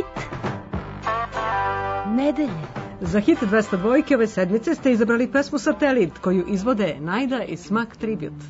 Hit nedelje. Za hit 202 ove sedmice ste izabrali pesmu Satelit, koju izvode Najda i Smak Tribute.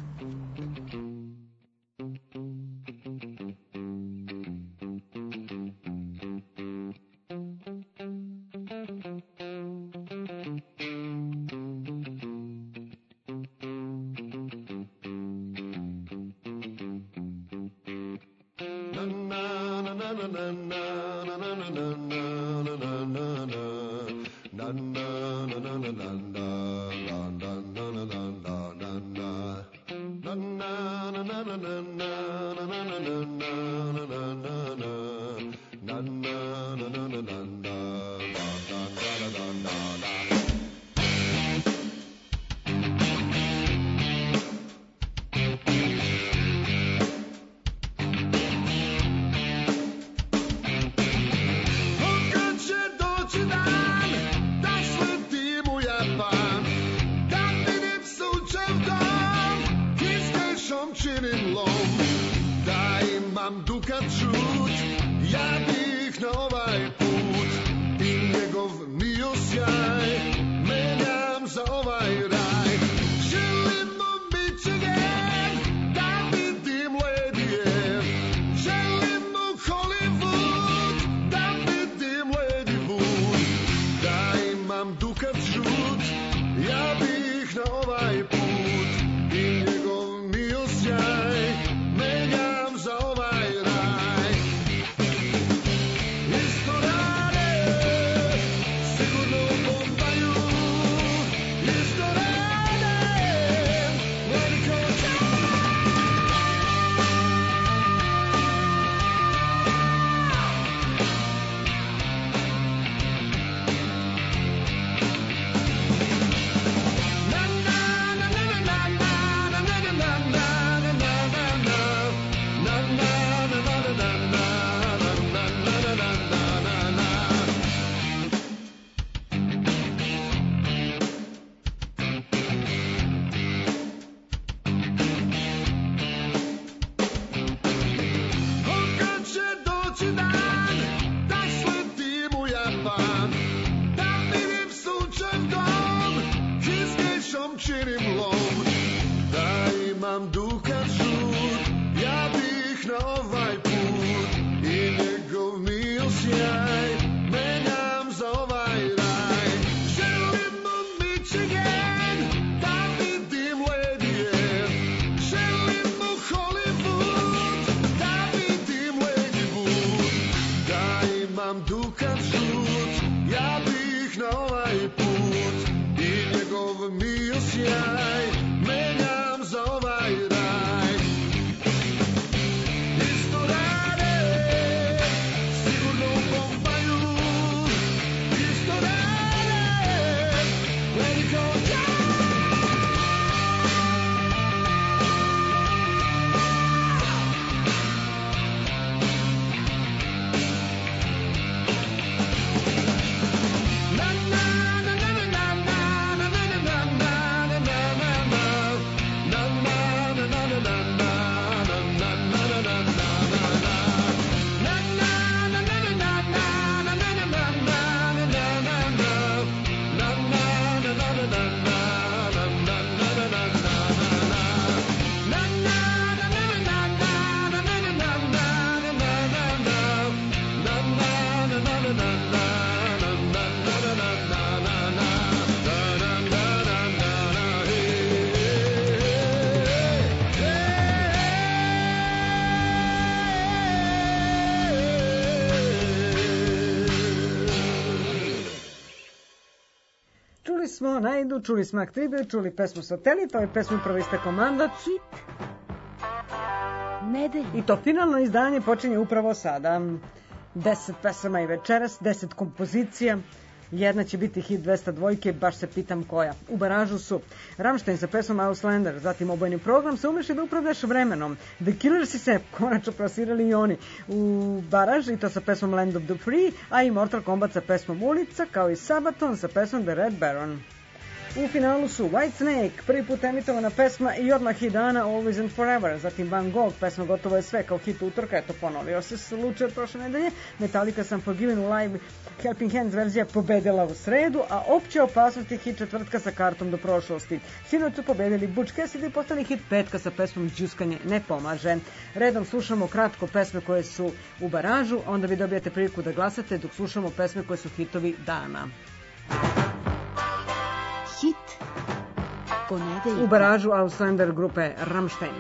Smo Najdu, čuli Smak Tribute, čuli pesmu Satelit, ovo je pesmu upravo iste komanda Hit nedelje. I to finalno izdanje počinje upravo sada. 10 pesama i večeras, 10 kompozicija. Jedna će biti hit 202, baš se pitam koja. U baražu su Rammstein sa pesmom Auslander, zatim obojni program se umeš da upravljaš vremenom. The Killersi se konačno plasirali i oni u baraž, i to sa pesmom Land of the Free, a i Mortal Kombat sa pesmom Ulica, kao i Sabaton sa pesmom The Red Baron. U finalu su Whitesnake, prvi put emitovana pesma i odmah hit dana Always and Forever, zatim Van Gogh, pesma Gotovo je sve kao hit utorka, eto ponovio se slučaj od prošle nedelje, Metallica Sam Forgiven u live Helping Hands verzija pobedila u sredu, a Opće opasnosti hit četvrtka sa kartom do prošlosti. Sinoć su pobedili Butch Cassidy i postali hit petka sa pesmom Đuskanje ne pomaže. Redom slušamo kratko pesme koje su u baražu, onda vi dobijate priliku da glasate dok slušamo pesme koje su hitovi dana. Hit ponedeljka. U baražu Auslander grupe Rammstein.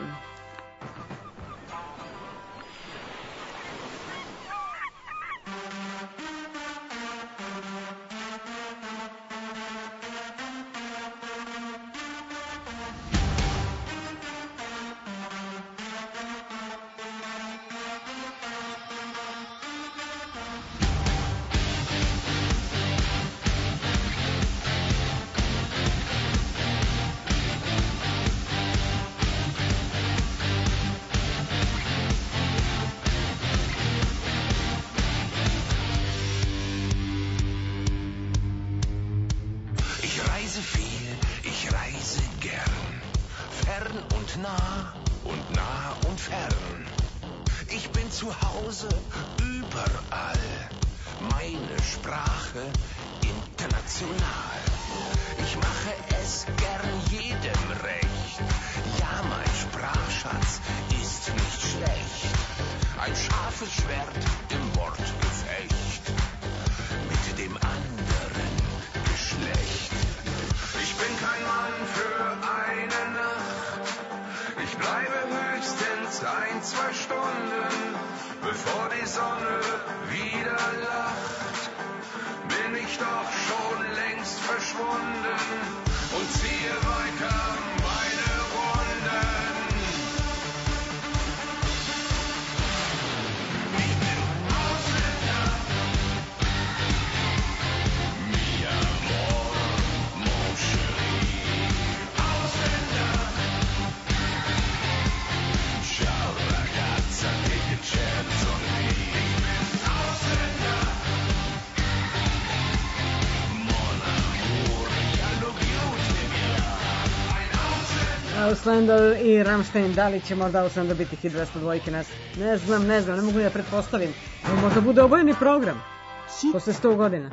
Auslander i Rammstein, da li će možda Auslander biti hit 202 ne znam, ne mogu da pretpostavim. Možda bude obojeni program posle 100 godina.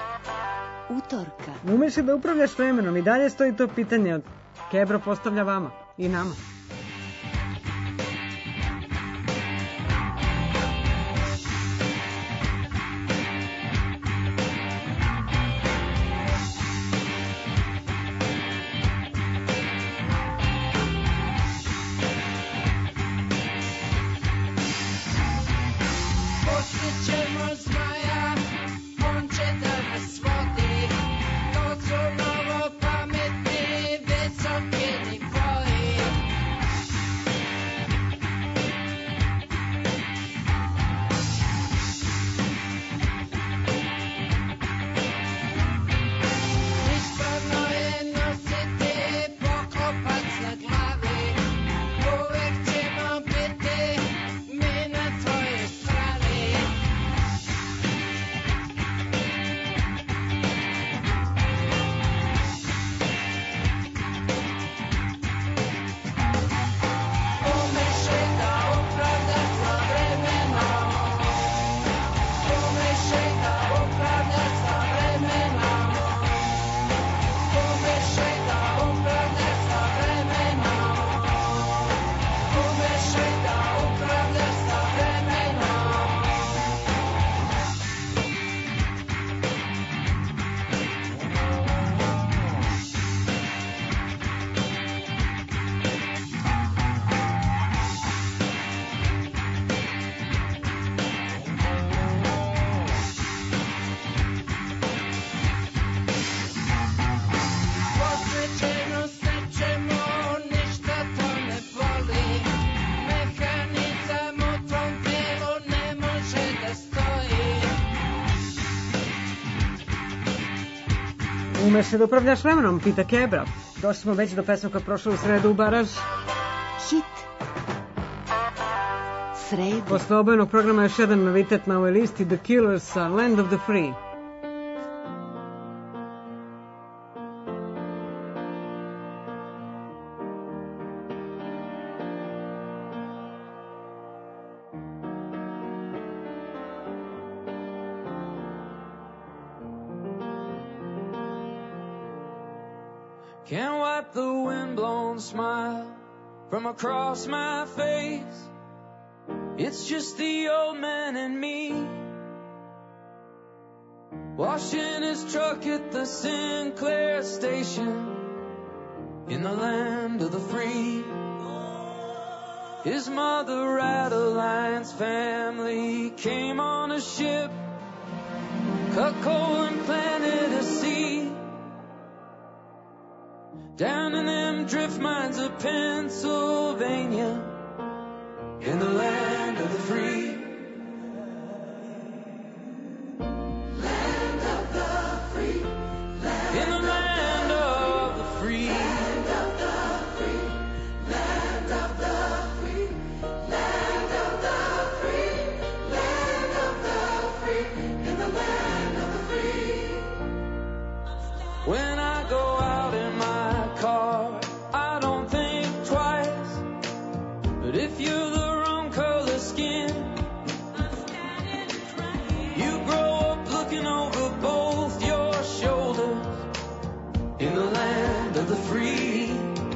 Utorka. Umeš li da upravljaš vremenom? I dalje stoji to pitanje od Kebro postavlja vama i nama. Umeš li da upravljaš vremenom, pita Kebra. Došli smo već do pesma koja prošla u sredu u baraž. Hit sredi. Posle obojenog programa još jedan novitet na ovoj listi, The Killers, Land of the Free. Can't wipe the windblown smile from across my face. It's just the old man and me, washing his truck at the Sinclair station in the land of the free. His mother, Adeline's family, came on a ship, cut coal and planted a seed down in them drift mines of Pennsylvania in the land of the free. Land of the free. In the land of the free. Land of the free. Land of the free. Land of the free. Land of the free. In the land of the free. When I go out in my car, I don't think twice. But if you're the wrong color skin, you grow up looking over both your shoulders in the land of the free.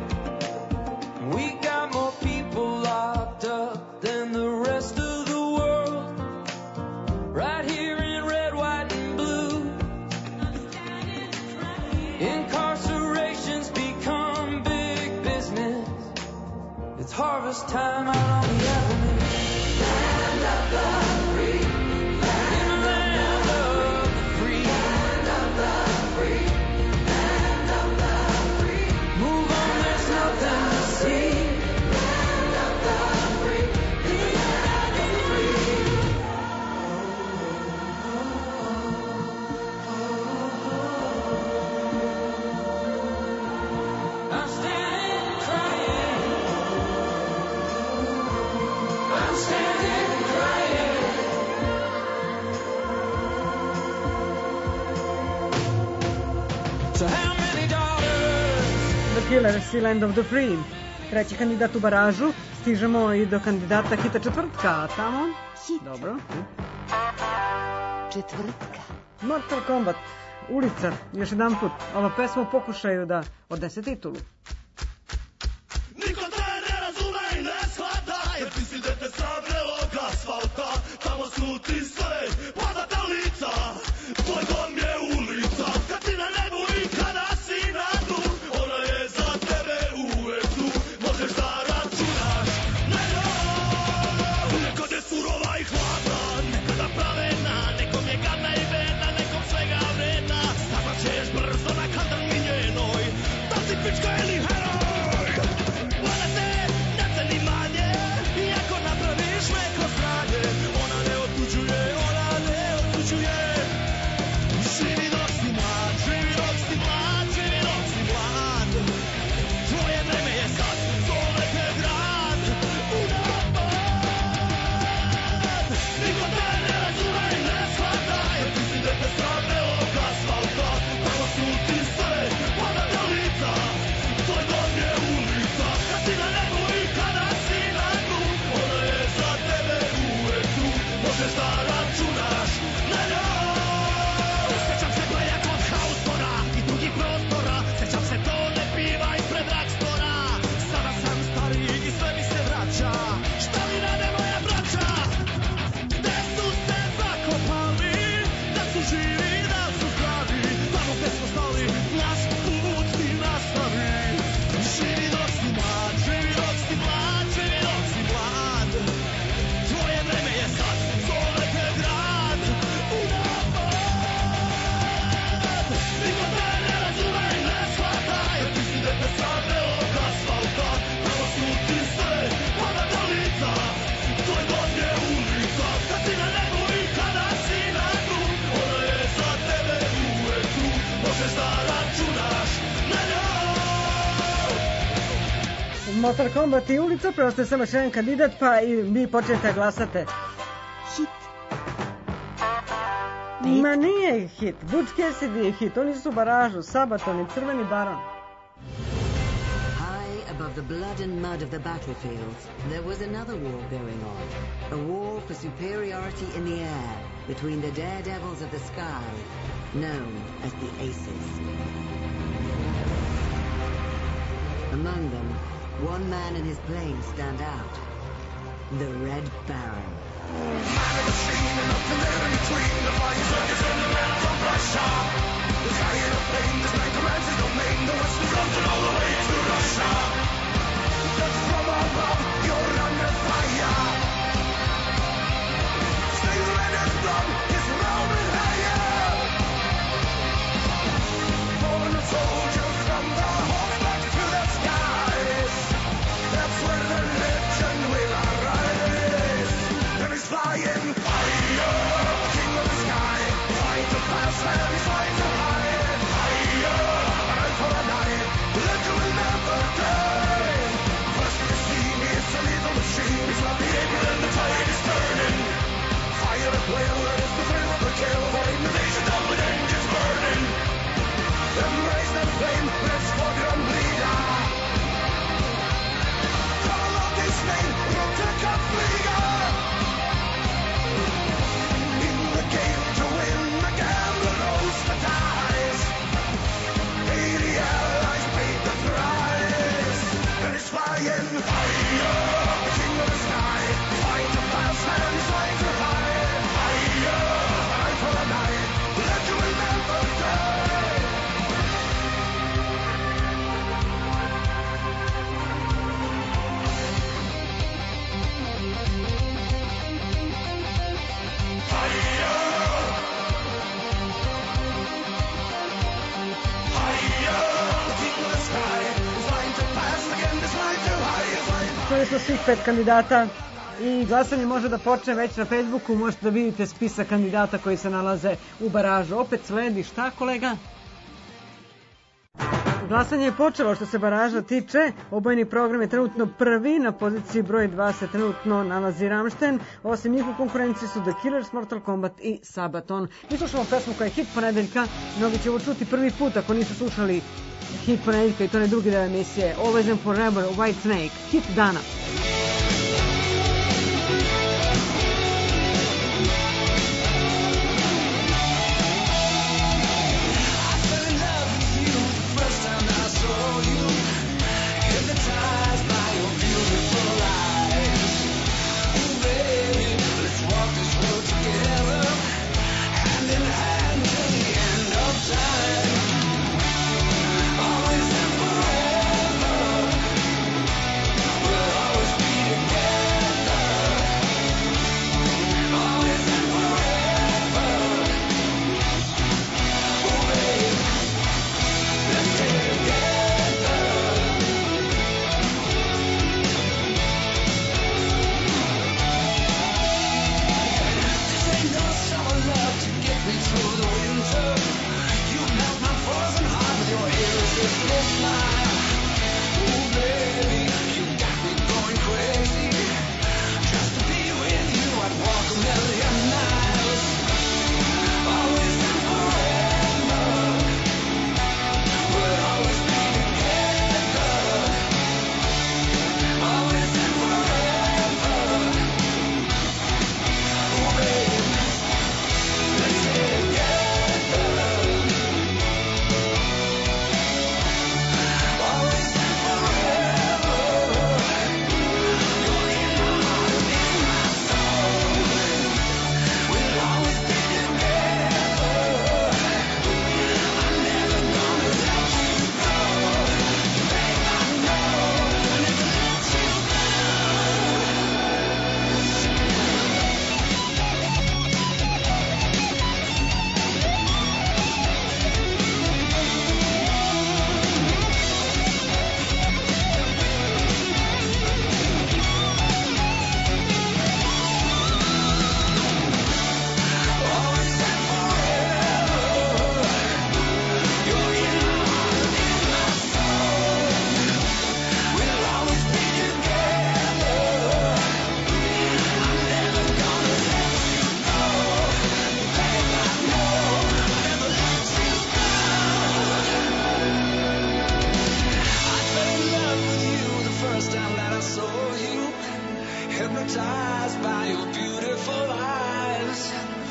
We got more people locked up than the rest of the world, right here in red, white, and blue. Incarceration's become big business. It's harvest time out on the avenue. Land of the free. In the land of the free. Land of the free. Land of the free. Move on, there's nothing to see. Land of the free. In the land of the free. I'm standing crying. I'm standing crying. So how many daughters? The Killers i Land of the Free. Treći kandidat u baražu. Stižemo i do kandidata hita četvrtka, a tamo... Hit Dobro. četvrtka. Mortal Kombat, Ulica, još jedan put. Ova pesma u pokušaju da odnese titulu. Niko te ne razume i ne shvata, jer ti si dete sa vrelog asfalta. Tamo su ti sve padateljica, tvoj dom je ulica. Kad si na nebu i kada si na dnu, ona je za tebe uvek tu. Možeš da računaš na njoj. Nekad je surova i hladna, nekada pravedna, nekom je gadna i bedna, nekom svega vredna. Saznat ćeš brzo na kadrni njenoj, da si pička ili heroj. Ona te ne ceni manje, iako napraviš neko sranje. Ona ne otuđuje, ona ne otuđuje. Živi dok si mlad, živi dok si mlad, živi dok si mlad. Tvoje vreme je sad, zove te grad u napad. Niko te ne razume i ne shvata, jer ti si dete sa vrelog asfalta. Tamo su ti sve padateljica, tvoj dom je ulica. Kad si na nebu i kada si na dnu, ona je za tebe uvek tu. Možeš da računaš na njoj. Sjećam se bleja kod haustora i drugih prostora. Sjećam se tone piva ispred dragstora. Sada sam stariji i sve mi se vraća. Šta mi rade moja braća? Gde su se zakopali? Da su živi, da su zdravi. Tamo gde smo stali, naš put ti nastavi. Živi dok si mlad, živi dok si mlad, živi dok si mlad. Tvoje vreme je sad, zove te grad u napad. Niko te ne razume i ne shvata, jer ti si dete sa vrelog asfalta. Tamo su ti sve padateljica, tvoj dom je ulica. Kad si na nebu i kada si na dnu, ona je za tebe uvek tu. Možeš da računaš na njoj. Mortal Kombat i Ulica, preostaje samo još jedan kandidat, pa i vi počnete da glasate. Hit Ma nije hit, Butch Cassidy je hit, oni su u baražu, Sabaton i Crveni baron. High above the blood and mud of the battlefields, there was another war going on. A war for superiority in the air between the daredevils of the sky, known as the Aces. Among them, one man and his plane stand out. The Red Baron. Čuli smo svih 5 kandidata i glasanje može da počne već na Facebooku, možete da vidite spisak kandidata koji se nalaze u baražu. Opet sledi šta, kolega? Glasanje je počelo što se baraža tiče. Obojeni program je trenutno prvi, na poziciji broj 2 se trenutno nalazi Rammstein. Osim njih u konkurenciji su The Killers, Mortal Kombat i Sabaton. Mi slušamo pesmu koja je hit ponedeljka, mnogi će ovo čuti prvi put ako nisu slušali hit ponedeljka i to ne drugi deo emisije. Always and Forever, White Snake, hit dana. Hypnotized by your beautiful eyes.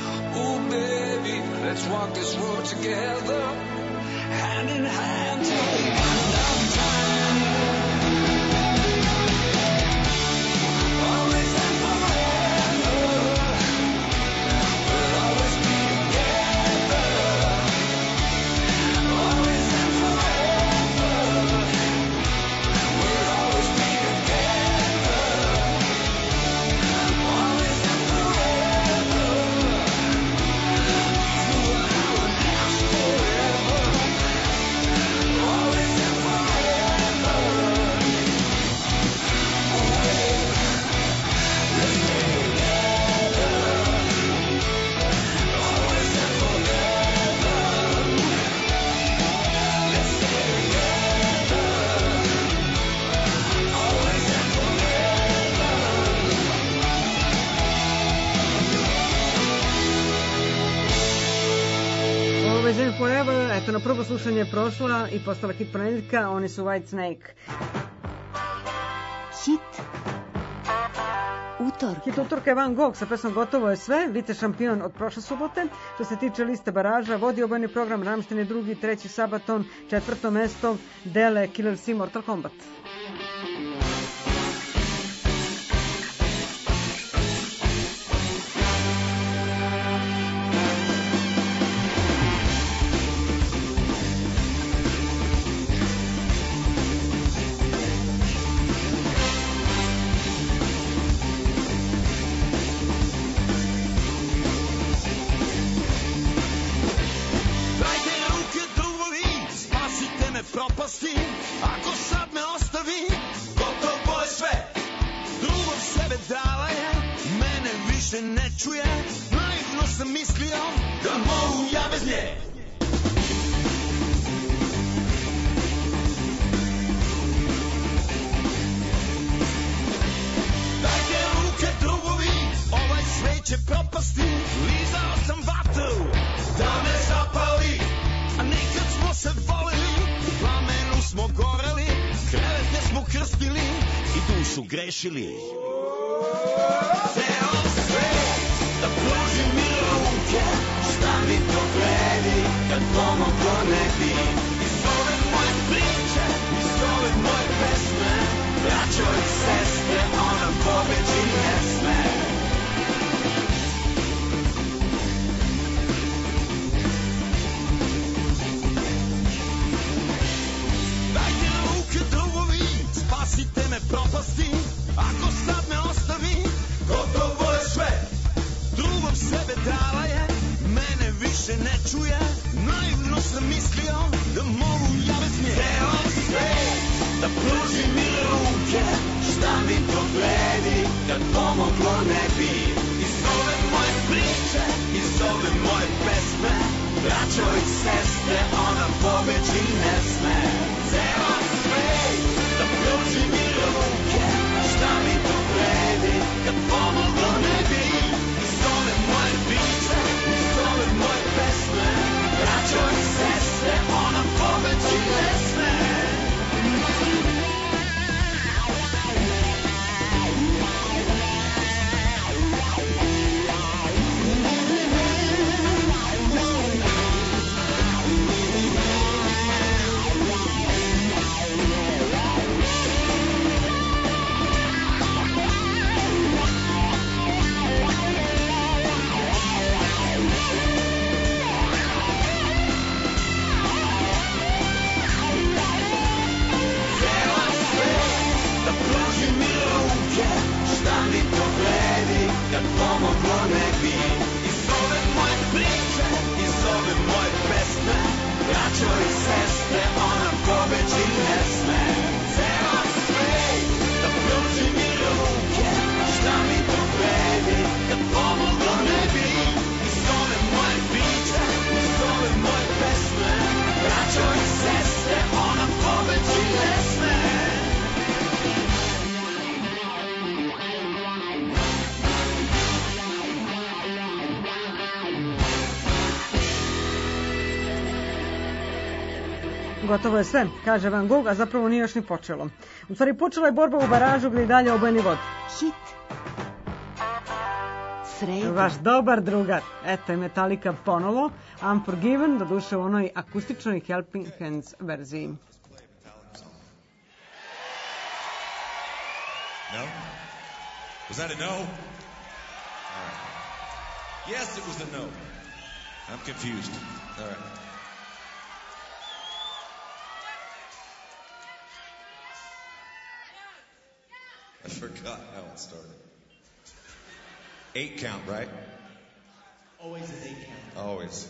Oh baby, let's walk this road together, hand in hand till the end of time. Always and Forever, eto na prvo slušanje je prošla i postala hit ponedeljka, oni su White Snake. Hit utorka. Hit utorka je Van Gogh sa pesmom Gotovo je sve, Vite šampion od prošle subote. Što se tiče liste baraža, vodi obojni program Rammstein je drugi, treći Sabaton, četvrto mesto dele Killer C Mortal Kombat. Ako sad me ostavi, gotovo je sve. Drugog sebe dala je, mene više ne čuje. Naivno sam mislio da mogu ja bez nje. Dajte ruke drugovi, ovaj svet će propasti. Lizao sam vatru da me zapali, a nekad smo se voleli, u plamenu smo goreli, krevete smo krstili i dušu grešili. Ceo svet da pruži mi ruke, šta mi to vredi kad pomoglo ne bi. Iz ove moje priče, iz ove moje pesme, braćo i sestre, ona pobeći ne sme. Spasite me propasti, ako sad me ostavi, gotovo je sve. Drugom sebe dala je, mene više ne čuje. Naivno sam mislio da mogu ja bez nje. Ceo svet da pruži mi ruke, šta mi to vredi kad pomoglo ne bi. Iz ove moje priče, iz ove moje pesme, braćo i sestre, ona pobeći ne sme. Ceo svet da pruži mi ruke, šta mi to vredi kad pomoglo ne bi. Iz ove moje priče, iz ove moje pesme, braćo i sestre, ona pobeći ne sme. Kad pomoglo ne bi. Iz ove moje priče, iz ove moje pesme, braćo i sestre, ona pobeći ne sme. Ceo svet da pruži mi ruke, šta mi to vredi kad pomoglo ne bi. Iz ove moje priče, iz ove moje pesme, braćo i sestre, ona pobeći ne sme. Gotovo je sve, kaže Van Gogh, a zapravo nije još ni počelo. U stvari počela je borba u baražu gdje i dalje obojeni vod. Hit sreda. Vaš dobar drugar. Eto je Metallica ponovo. Unforgiven, doduše u onoj akustičnoj Helping Hands verziji. No? Was that a no? All right. Yes, it was a no. I'm confused. All right. I forgot how it started. 8 count, right? Always an 8 count. Always.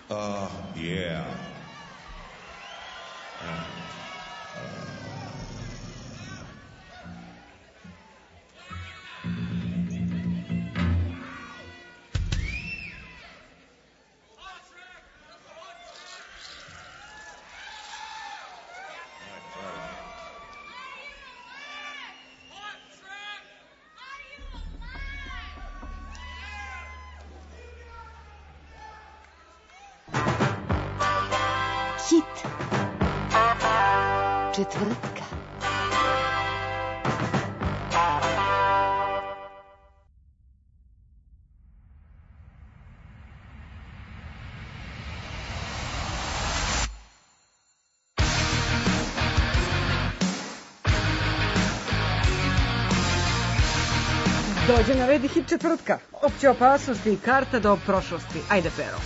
Yeah. Hit četvrtka. Dođe na red i hit četvrtka. Opće opasnosti i karta do prošlosti. Ajde, Pero.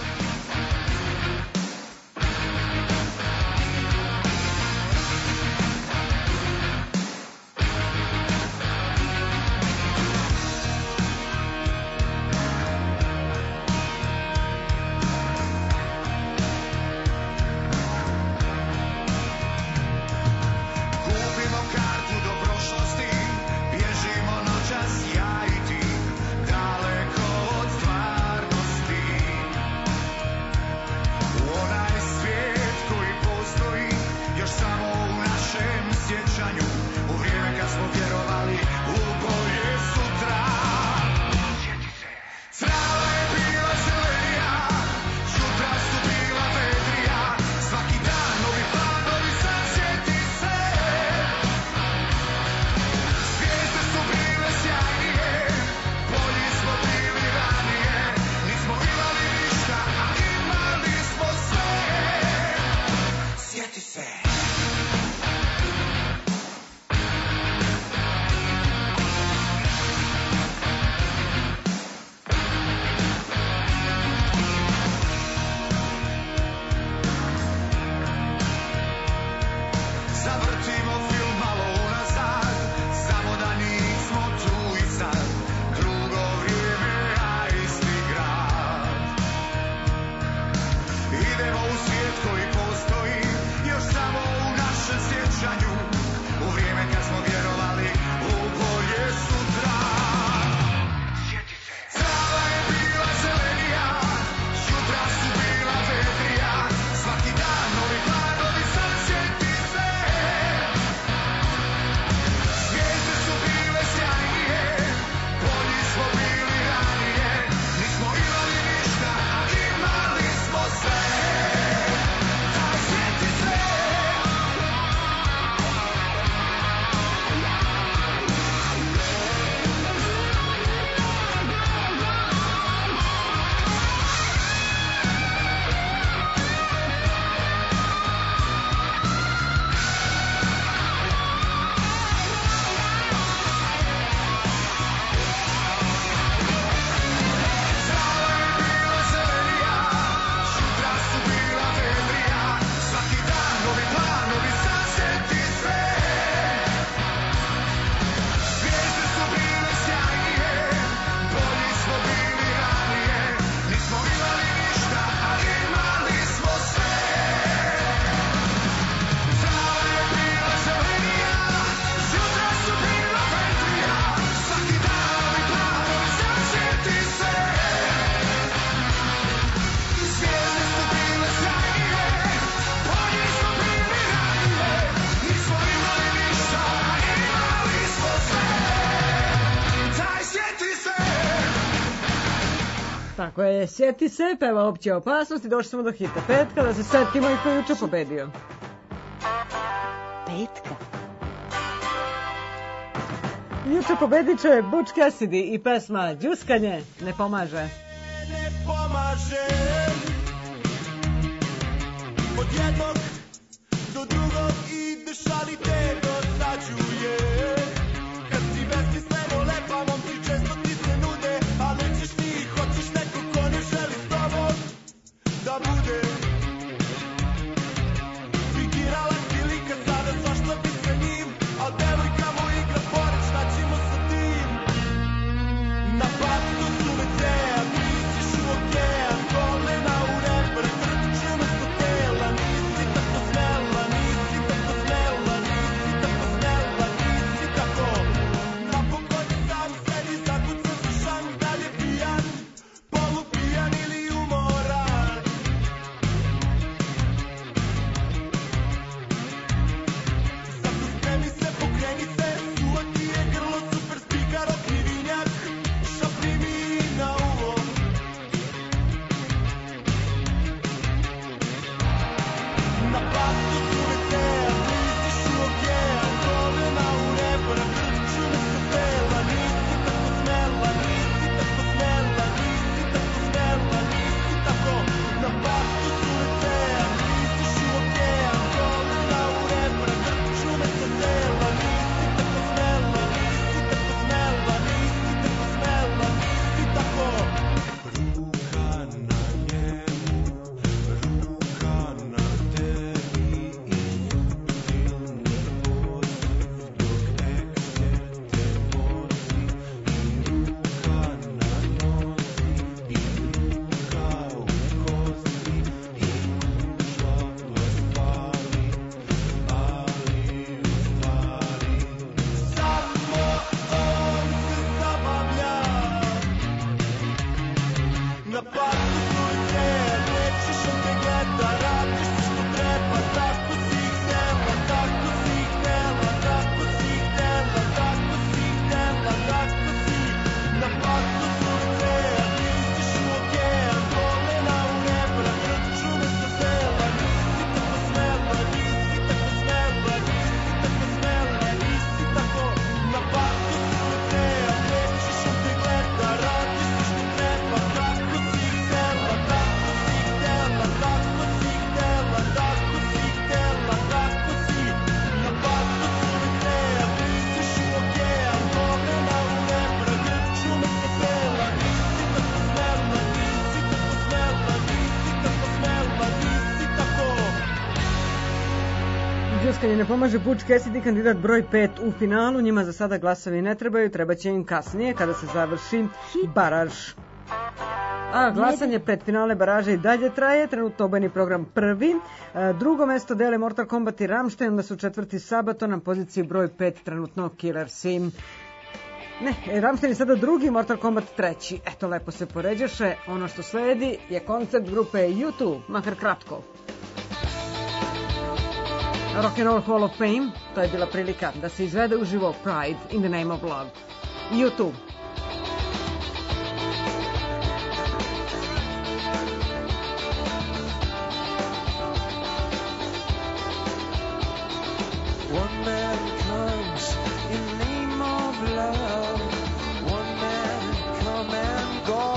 Tako je, sjeti se, peva Opće opasnosti, došli smo do hita petka, da se setimo i ko je juče pobedio. Petka. Juče pobedit će Butch Cassidy i pesma Đuskanje ne pomaže. Ne pomaže. Od jednog do drugog ideš, ali te dosađuje. Kad si besmisleno lepa, momci često ti se nude, a nećeš ti, hoćeš neko ko ne želi s tobom da bude. Figirala prilika sada svašta bi sa njim, al devojka mu igra pored, šta ćemo sa tim? Na placu su WC-a, ti ćeš u okean, ljuskanje ne pomaže, Butch Cassidy kandidat broj 5 u finalu, njima za sada glasovi ne trebaju, treba će im kasnije kada se završi baraž. A glasanje pred finale baraže i dalje traje, trenutno obojeni program prvi, drugo mesto dele Mortal Kombat i Rammstein, onda su četvrti Sabaton, na poziciji broj 5 trenutno Killersi. Ne, Rammstein je sada drugi, Mortal Kombat treći. Eto, lepo se poređaše. Ono što sledi je koncert grupe U2, makar kratko. Rock'n'Roll Hall of Fame, to je bila prilika da se izvede uživo Pride in the Name of Love. U2. One man comes in the name of love. One man come and go.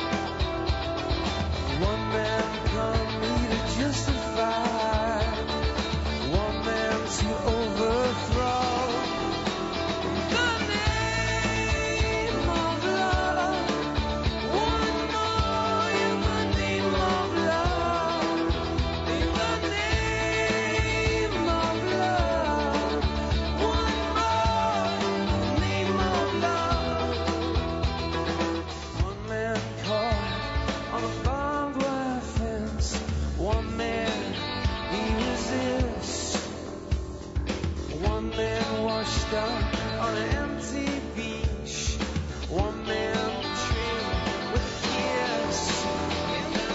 One man come here to justify. One man to overthrow. The name of love. One more in the name of love. In the name of love. One more in the name of love. One man caught on a barbed wire fence. One man he resists. One man washed up on an empty beach. One man betrayed with a kiss. In the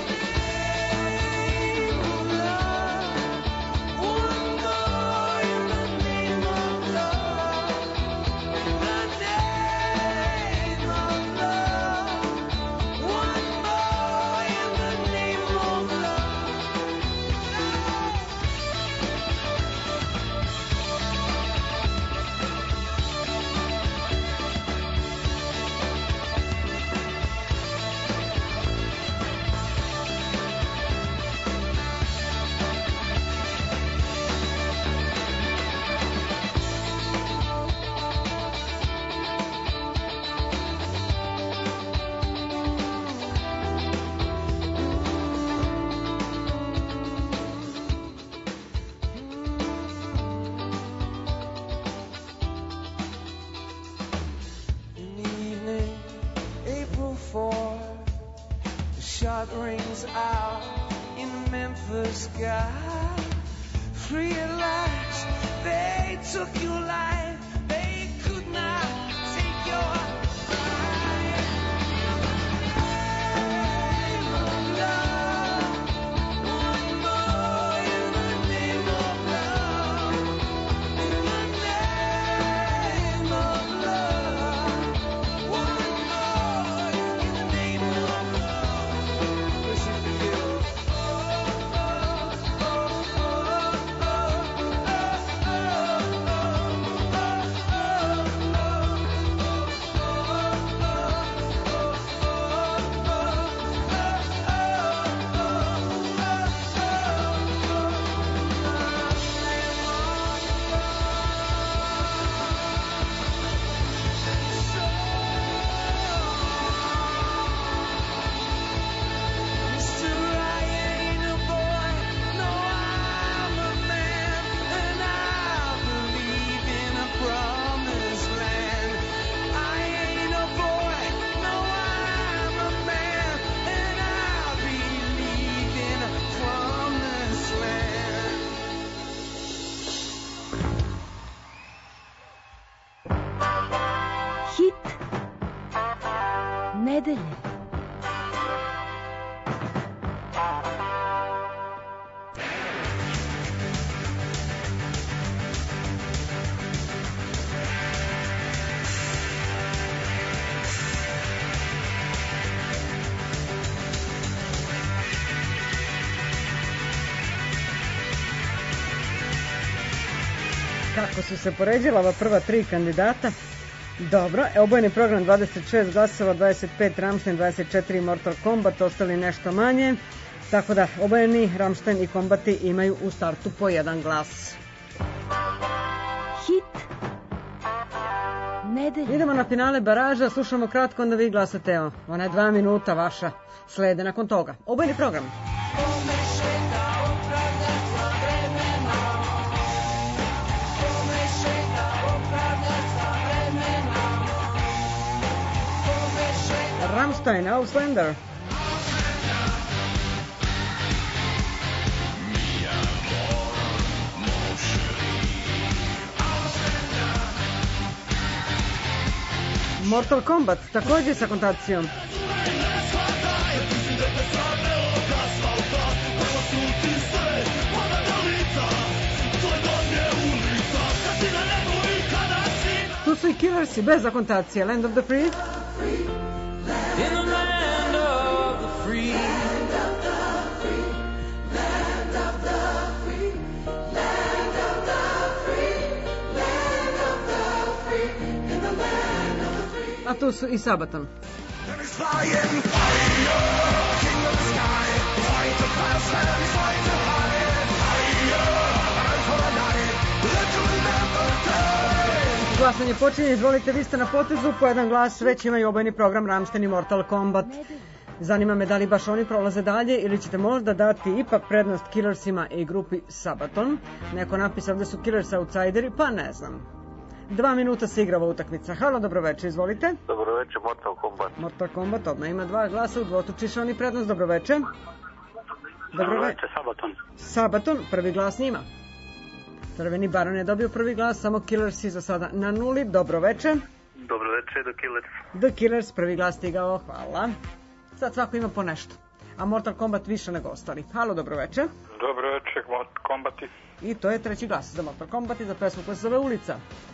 name of love. One more in the name of love. In the name of love. One more in the name of love. In the evening, April 4, the shot rings out in the Memphis sky. Free at last, they took your life, they could not take your pride. Name of love, one more in the name of love. In the name of love, one more in the name of love. Wishing for you. Mr. I ain't a boy, no, I'm a man, and I believe in a promised land. I ain't a boy, no, I'm a man, and I believe in a promised land. Hit nedelje. Kako su se poređila ova prva tri kandidata? Dobro, obojeni program 26 glasova, 25 Rammstein, 24 Mortal Kombat, ostali nešto manje. Tako da, obojeni Rammstein i Kombati imaju u startu po jedan glas. Hit nedelje. Idemo na finale baraža, slušamo kratko, onda vi glasate. Evo, ona je 2 minuta vaša slede nakon toga. Obojeni program. Rammstein, Auslander. Mortal Kombat, također sa kontacijom. Tu su i Killersi bez akontacije, Land of the Free. In the land of the free. A tu su i Sabaton. Glasanje počinje, izvolite, vi ste na potezu, po jedan glas, već imaju obojni program Rammstein i Mortal Kombat. Zanima me da li baš oni prolaze dalje ili ćete možda dati ipak prednost Killersima i grupi Sabaton. Neko napisao da su Killers outsideri, pa ne znam. 2 minuta se igrava utakmica. Halo, dobroveče, izvolite. Dobroveče, Mortal Kombat. Mortal Kombat, odmah ima 2 glasa, udvostručiš oni prednost, dobroveče. Dobroveče, Sabaton. Sabaton, prvi glas njima. Crveni baron je dobio prvi glas, samo Killersi za sada na 0, dobroveče. Dobroveče, The Killers. The Killers, prvi glas stigao, hvala. Sad svako ima po nešto, a Mortal Kombat više nego ostali. Halo, dobroveče. Dobroveče, Mortal Kombati. I to je treći glas za Mortal Kombat i za pesmu koja se zove Ulica.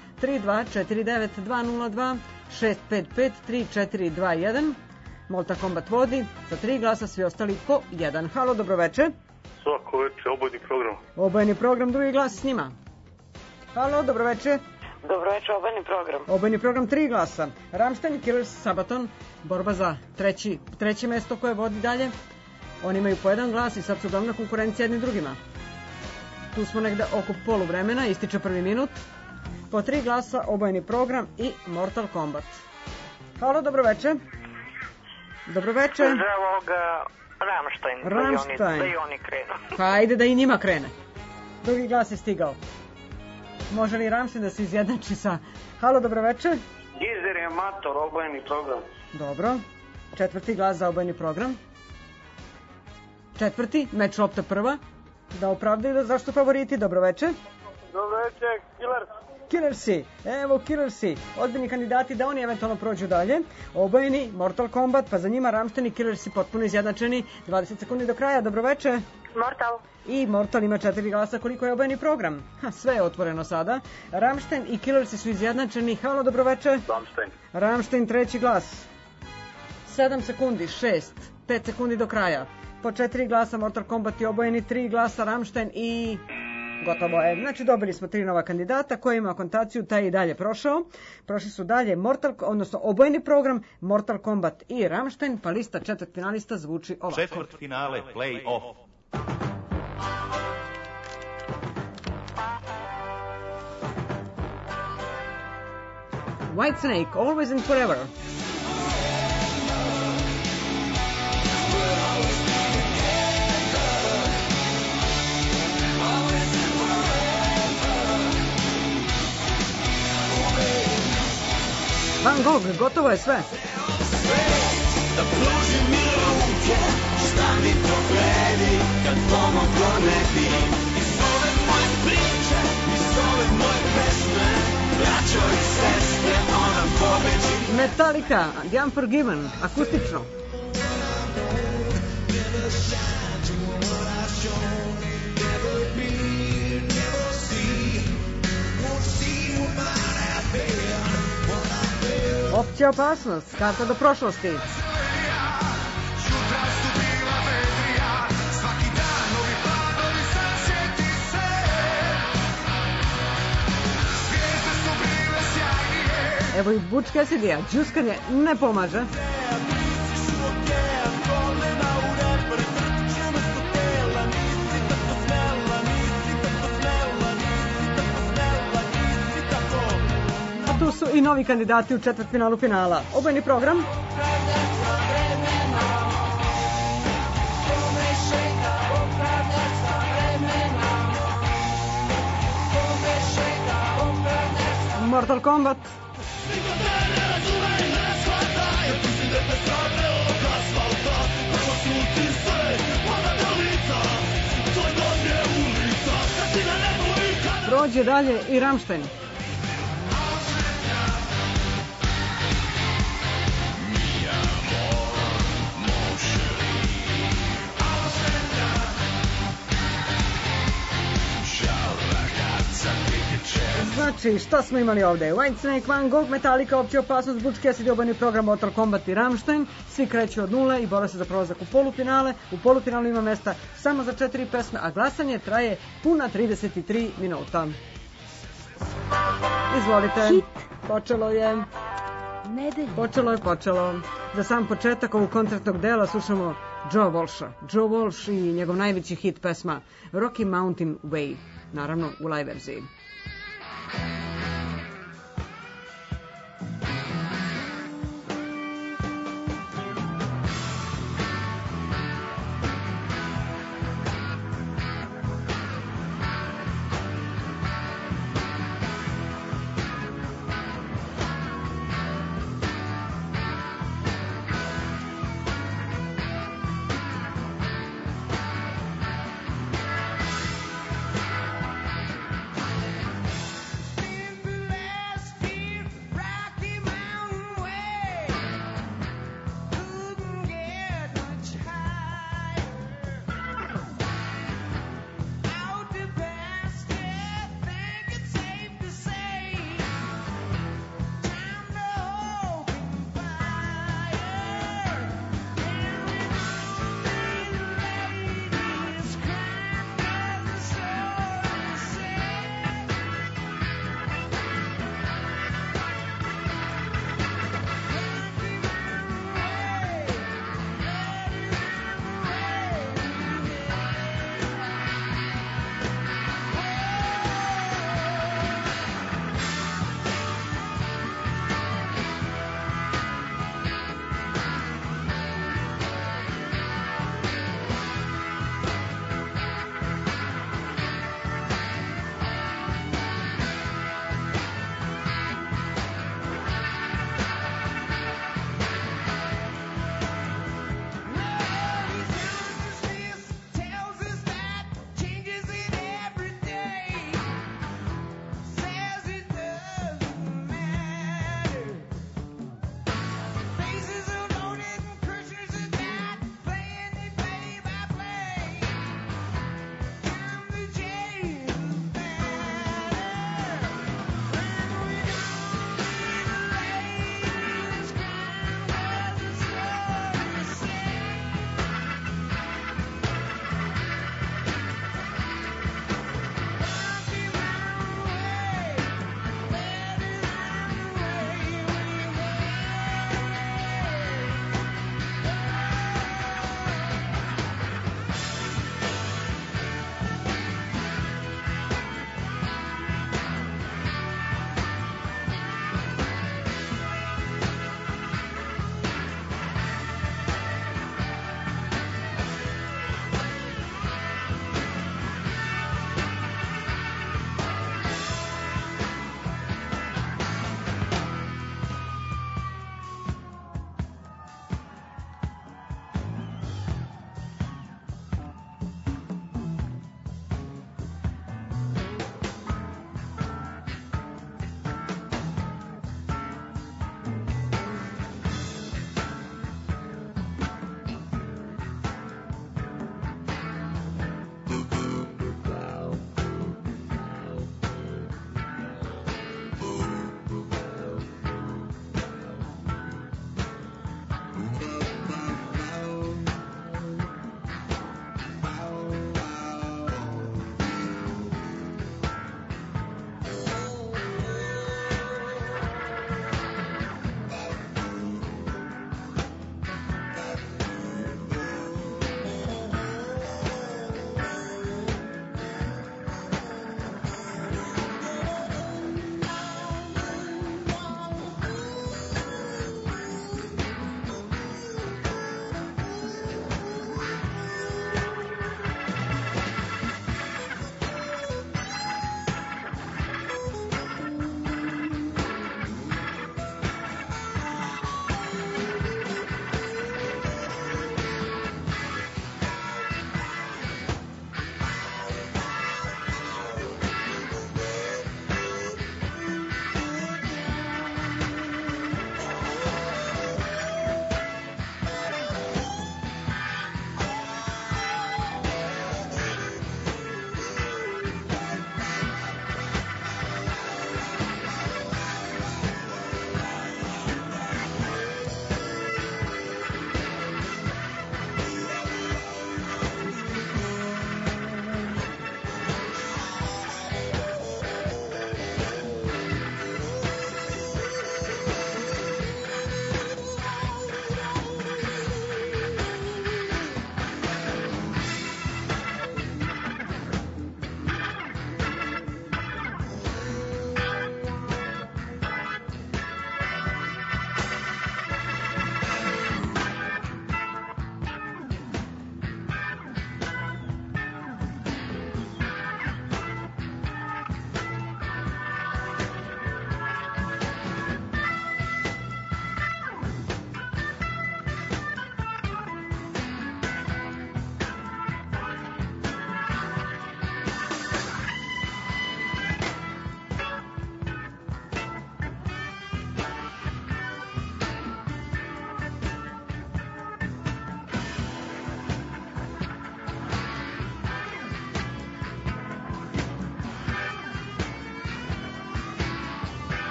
3249-202-655-3421. Mortal Kombat vodi, sa 3 glasa svi ostali po 1. Halo, dobroveče. Svako veče, obojni program. Obojni program, drugi glas s njima. Halo, dobroveče. Dobroveče, obojni program. Obojni program, 3 glasa. Rammstein, Killers, Sabaton, borba za treće mesto koje vodi dalje. Oni imaju po 1 glas i sad su glavna konkurencija jedni drugima. Tu smo negde oko poluvremena, ističe prvi minut. Po 3 glasa, obojni program i Mortal Kombat. Halo, dobroveče. Dobroveče. Evo ga Rammstein. Da i oni krenu. Pa ajde da i njima krene. Drugi glas je stigao. Može li Rammstein da se izjednači sa... Halo, dobroveče. Gizer je mator, obojeni program. Dobro. 4. glas za obojeni program. 4. meč lopta prva. Da opravdaju da zašto favoriti. Dobroveče. Dobroveče, Killers. Killersi, evo Killersi, odbini kandidati da oni eventualno prođu dalje. Obojeni, Mortal Kombat, pa za njima Rammstein i Killersi potpuno izjednačeni. 20 sekundi do kraja, dobroveče. Mortal. I Mortal ima 4 glasa, koliko je obojeni program. Sve je otvoreno sada. Rammstein i Killersi su izjednačeni. Halo, dobroveče. Rammstein. Rammstein, 3. glas. 7 sekundi, 6, 5 sekundi do kraja. Po 4 glasa Mortal Kombat i obojeni, 3 glasa Rammstein i... Gotovo je. Znači dobili smo 3 nova kandidata koji ima kontaciju, taj i dalje prošao. Prošli su dalje obojeni program, Mortal Kombat i Rammstein, pa lista četvrtfinalista zvuči ovako. Četvrtfinale, play-off. Whitesnake, Always and Forever. Van Gogh, gotovo je sve. Da pružim mi ruke, šta mi povredi, kad pomoglo ne bi. Iz ove moje priče, iz ove moje pesme, braćo i sestre, ona pobeđi. Metallica, The Unforgiven, akustično. Opća opasnost, karta do prošlosti. Evo i Butch Cassidy-a, džuskanje ne pomaže. Tu su i novi kandidati u četvrtfinalu finala. Obojeni program. Mortal Kombat. Prođe dalje i Rammstein. Znači, šta smo imali ovde? Whitesnake, Van Gogh, Metallica, Opća opasnost, Butch Cassidy, obojni program Mortal Kombat i Rammstein. Svi kreću od nule i bore se za prolazak u polufinale. U polufinalu ima mesta samo za 4 pesme, a glasanje traje puna 33 minuta. Izvolite. Hit. Počelo je. Nedelje. Počelo. Za sam početak ovog koncertnog dela slušamo Joe Walsha. Joe Walsh i njegov najveći hit pesma Rocky Mountain Way. Naravno u live verziji.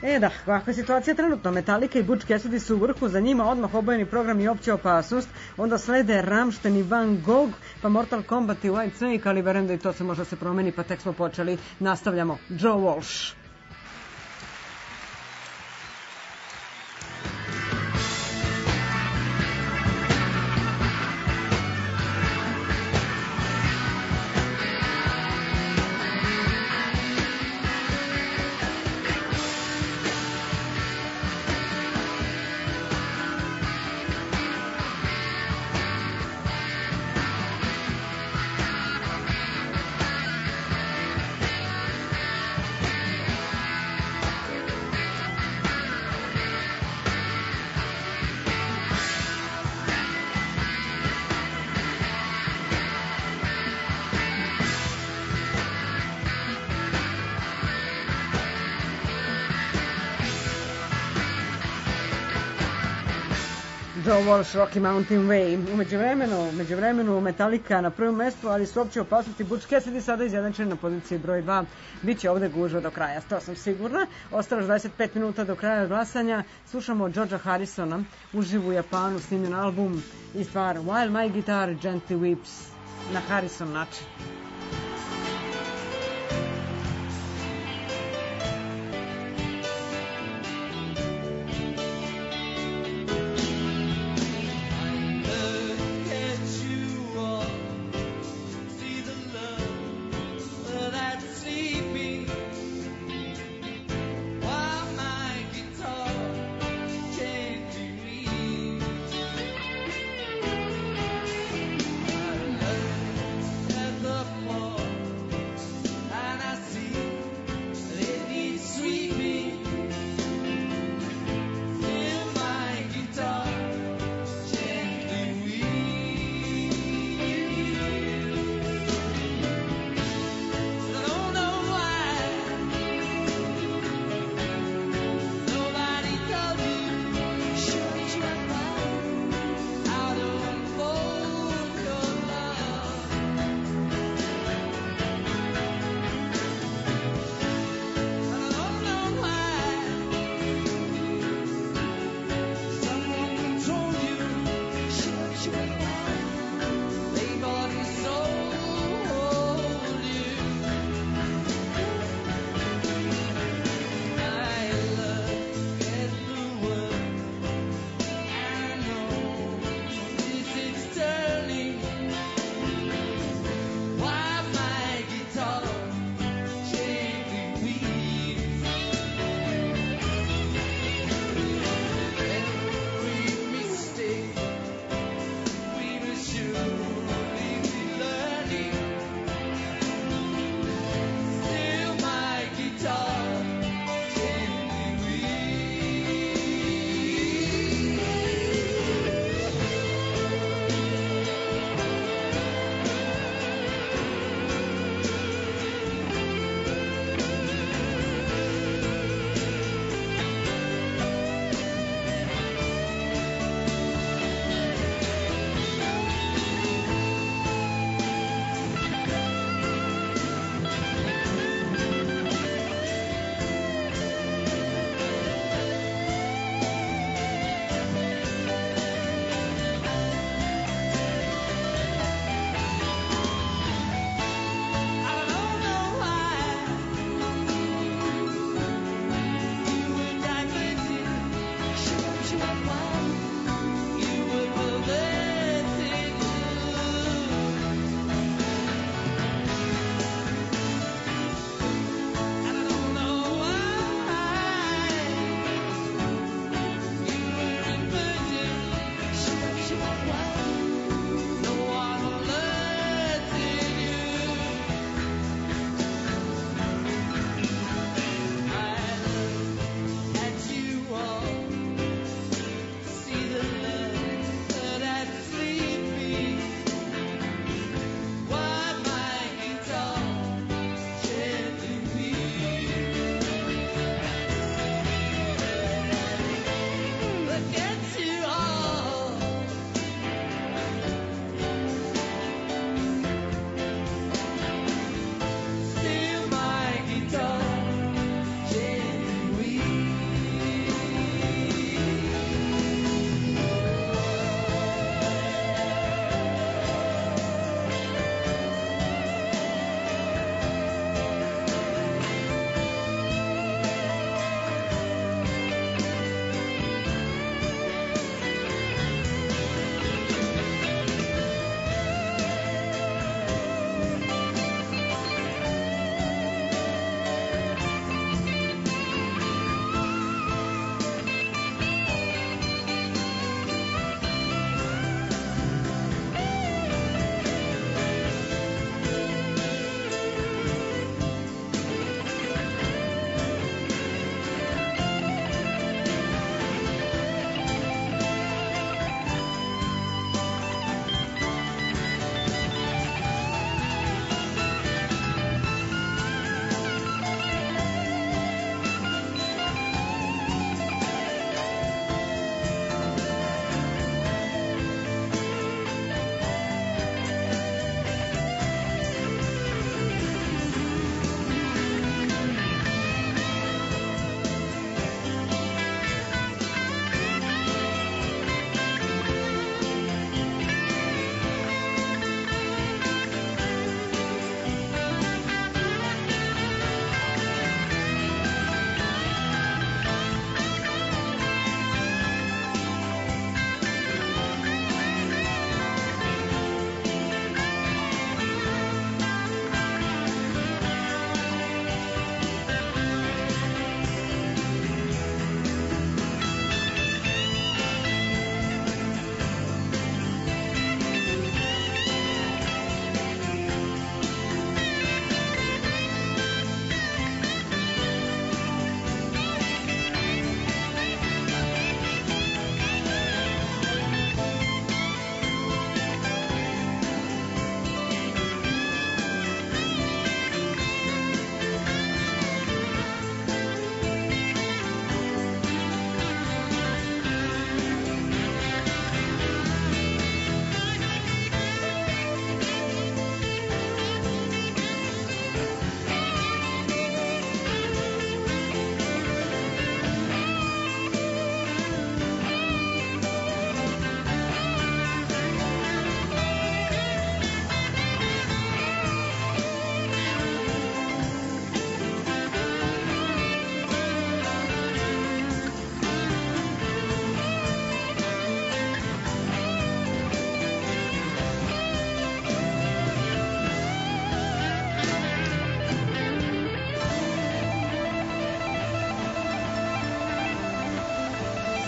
Da, kakva je situacija trenutno? Metallica i Butch Cassidy su u vrhu, za njima odmah obojeni program i opća opasnost, onda slede Rammstein i Van Gogh, pa Mortal Kombat i White Snake, ali verujem da i to se možda se promeni, pa tek smo počeli, nastavljamo. Joe Walsh. Joe Walsh, Rocky Mountain Way. Umeđu vremenu Metallica na prvom mestu, ali su opće opasnosti. Butch Cassidy sada izjednačen na poziciji broj 2. Biće ovde gužva do kraja, to sam sigurna. Ostalo 25 minuta do kraja glasanja. Slušamo Georgea Harrisona, uživo u Japanu, snimljen album i stvar While My Guitar Gently Weeps na Harrison način. The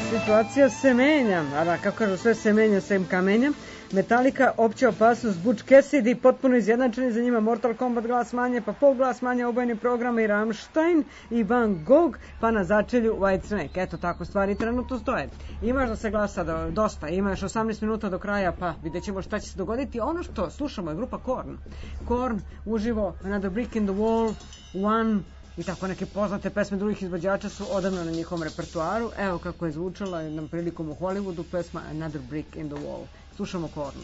Situacija se menja, a da, kako kažu, sve se menja sem kamenja. Metallica, Opća opasnost, Butch Cassidy, potpuno izjednačeni, za njima Mortal Kombat glas manje, pa pol glas manje, obojeni programa i Rammstein i Van Gogh, pa na začelju Whitesnake. Eto, tako stvari trenutno stoje. Imaš da se glasa dosta, ima još 18 minuta do kraja, pa vidjet ćemo šta će se dogoditi. Ono što slušamo je grupa Korn. Korn, uživo, Another Brick in the Wall, One, i tako neke poznate pesme drugih izvođača su odavno na njihovom repertuaru. Evo kako je zvučala jednom prilikom u Hollywoodu pesma Another Brick in the Wall. Slušamo Korn.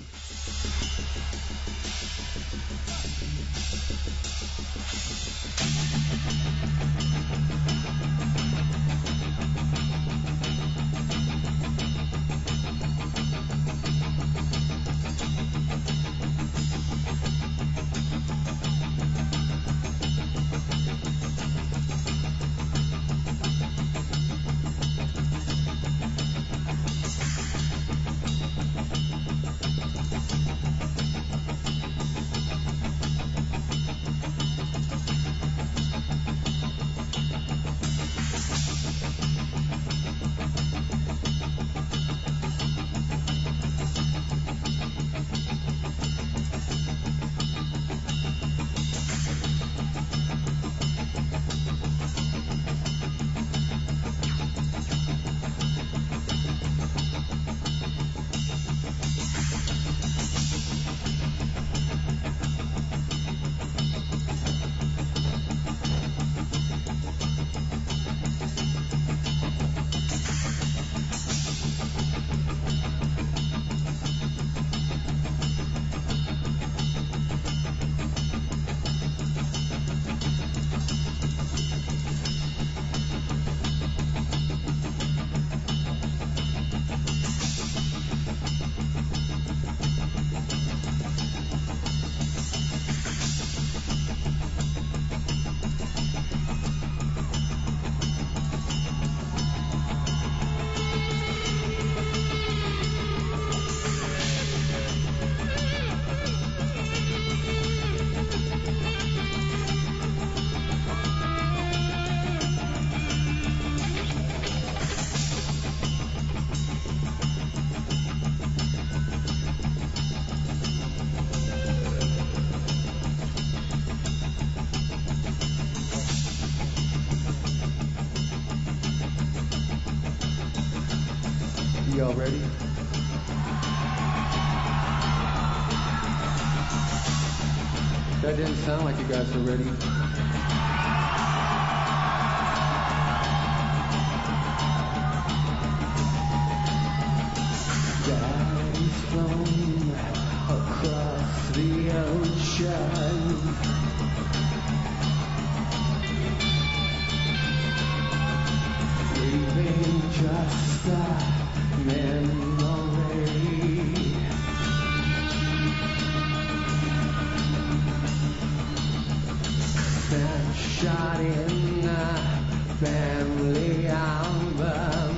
Y'all ready? That didn't sound like you guys were ready. Daddy's flown across the ocean. Leaving just a memory. Snapshot in a family album.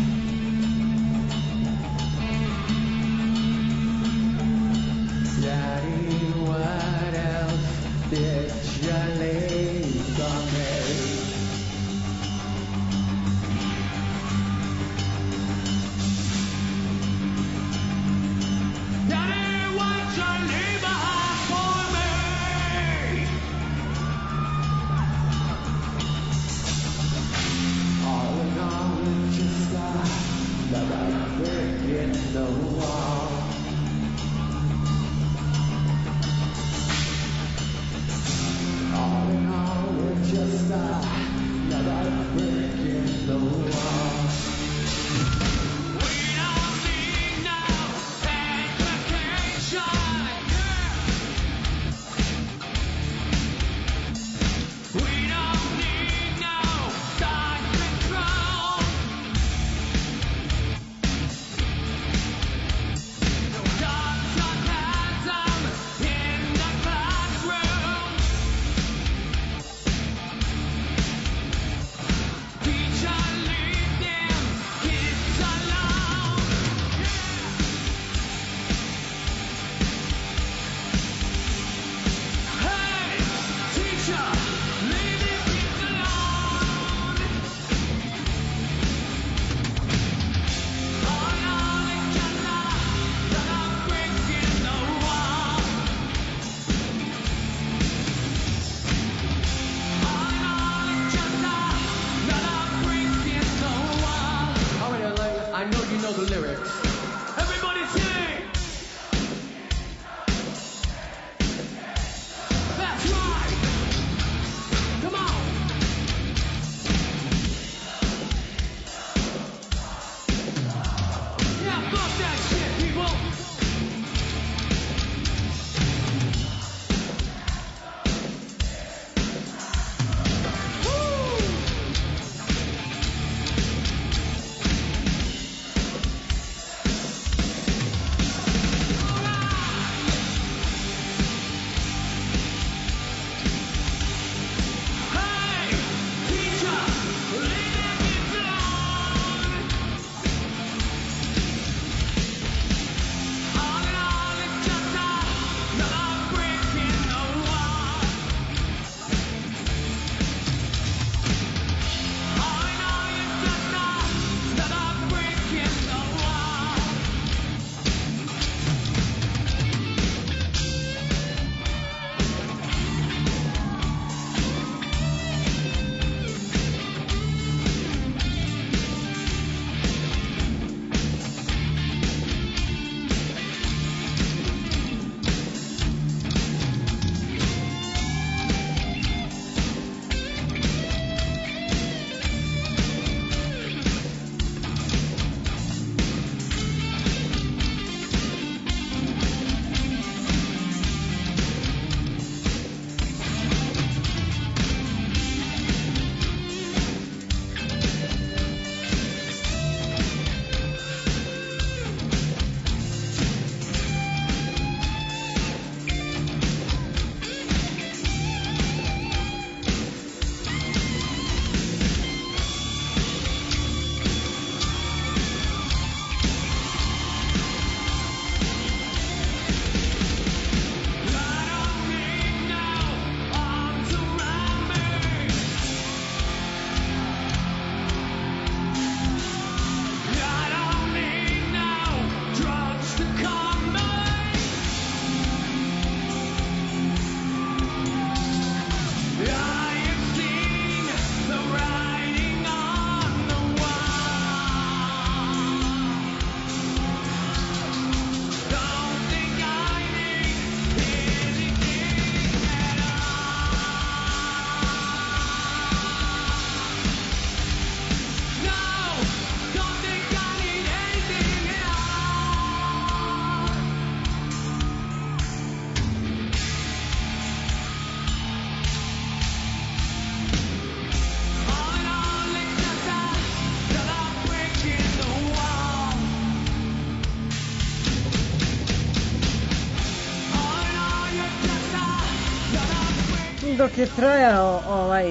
Daddy, what else did you leave for me? know the lyrics. Everybody sing! That's right! Come on! Yeah, fuck that shit, people! Dok je trajalo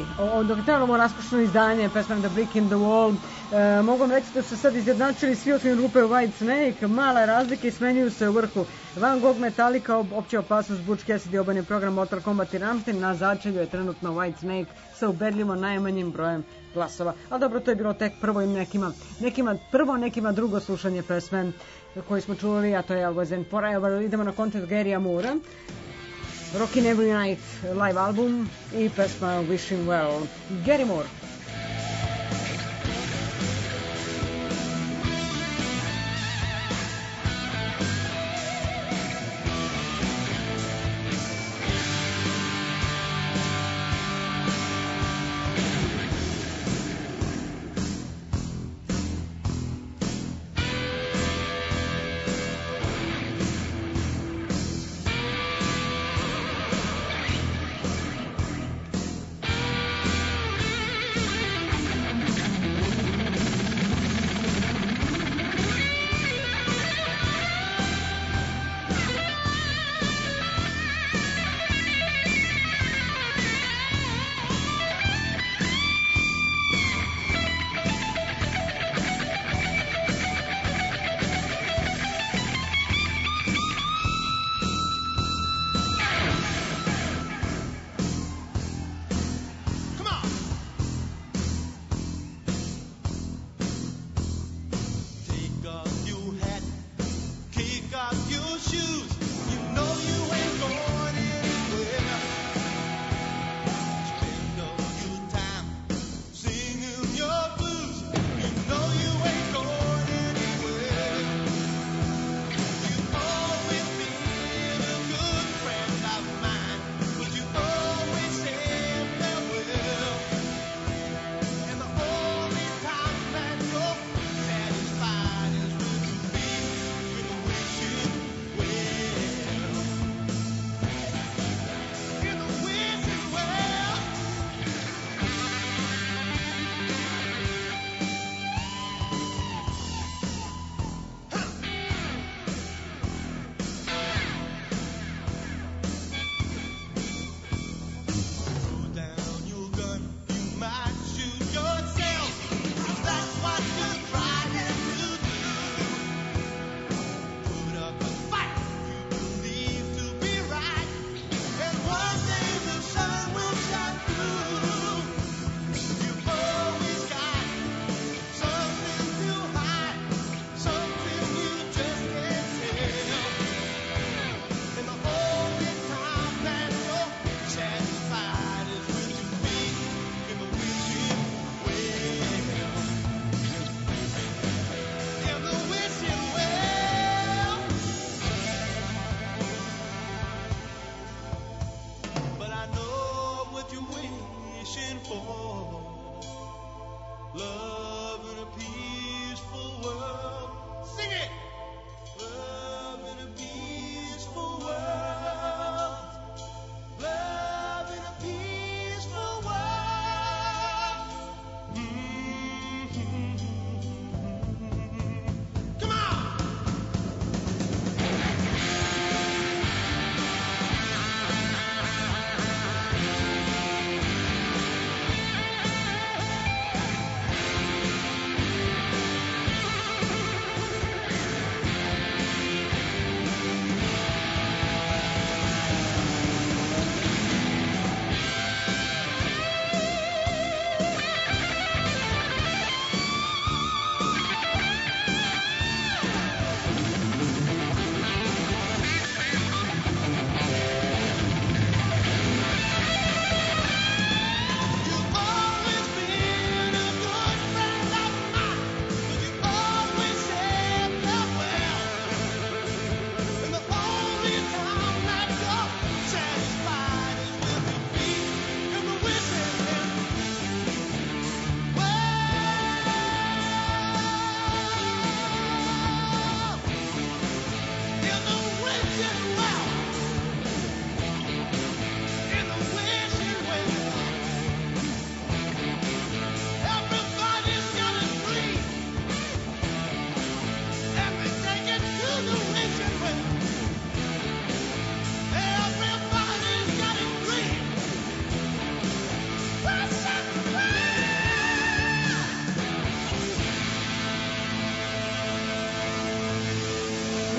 ovo raskošno izdanje pesme The Brick in the Wall, mogu vam reći da su sad izjednačili svi osim grupe Whitesnake, mala je razlika i smenjuju se u vrhu Van Gogh, Metallica, Opća opasnost, Butch Cassidy, obojni program Mortal Kombat i Rammstein. Na začelju je trenutno Whitesnake sa ubedljivo najmanjim brojem glasova. Ali dobro, to je bilo tek prvo im nekima drugo slušanje pesme koju smo čuli, a to je Always and Forever. Idemo na koncert Gary'a Moorea, Rockin' Every Night live album i pesma Wishing Well. Gary Moore.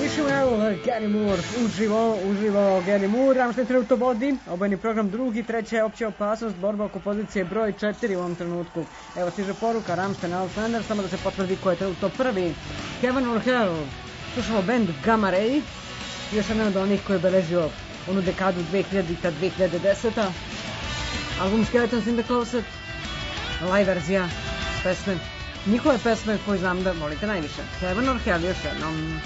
Wishing Well, Gary Moore, uživo Gary Moore, Rammstein trenutno vodi, obojni program drugi, treća opća opasnost, borba oko pozicije broj 4 u ovom trenutku. Evo stiže poruka, Rammstein, Alexander, samo da se potvrdi ko je trenutno prvi. Heaven or Hell, slušamo band Gamma Ray, još jedan od onih koji je beležio onu dekadu 2000-2010. Album Skeletons in the Closet, live verzija pesme, njihove pesme koje znam da volite najviše. Heaven or Hell još jednom.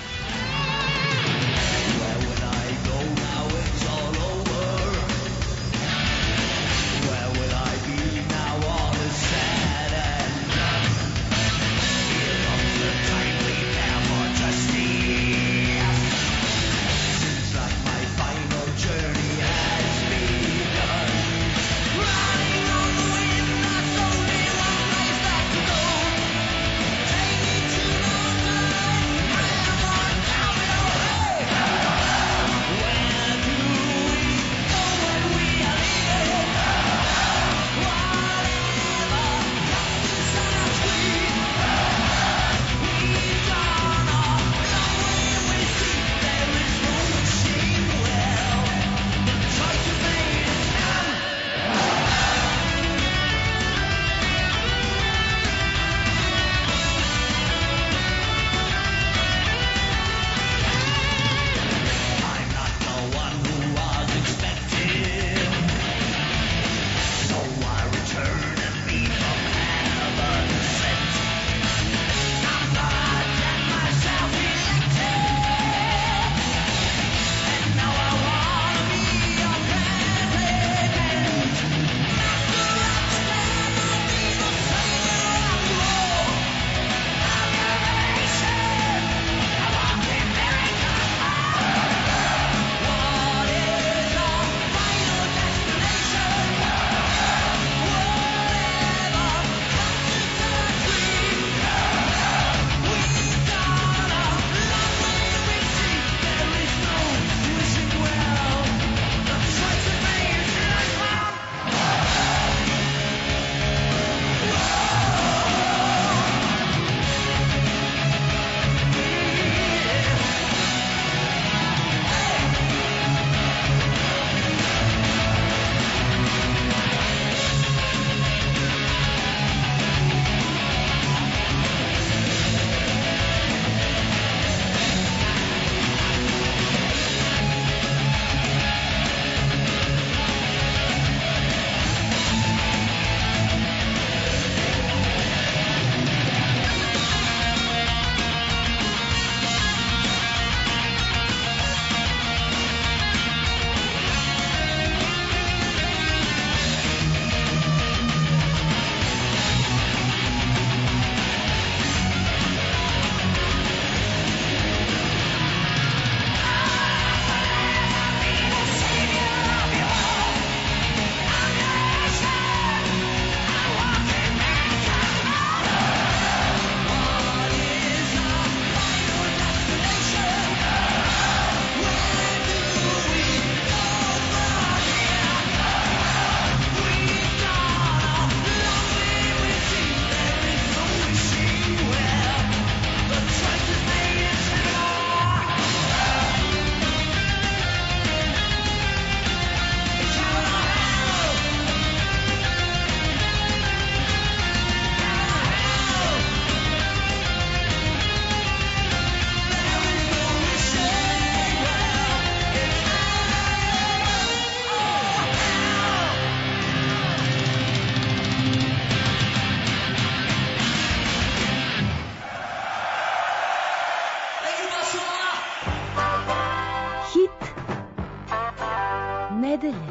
nedelje.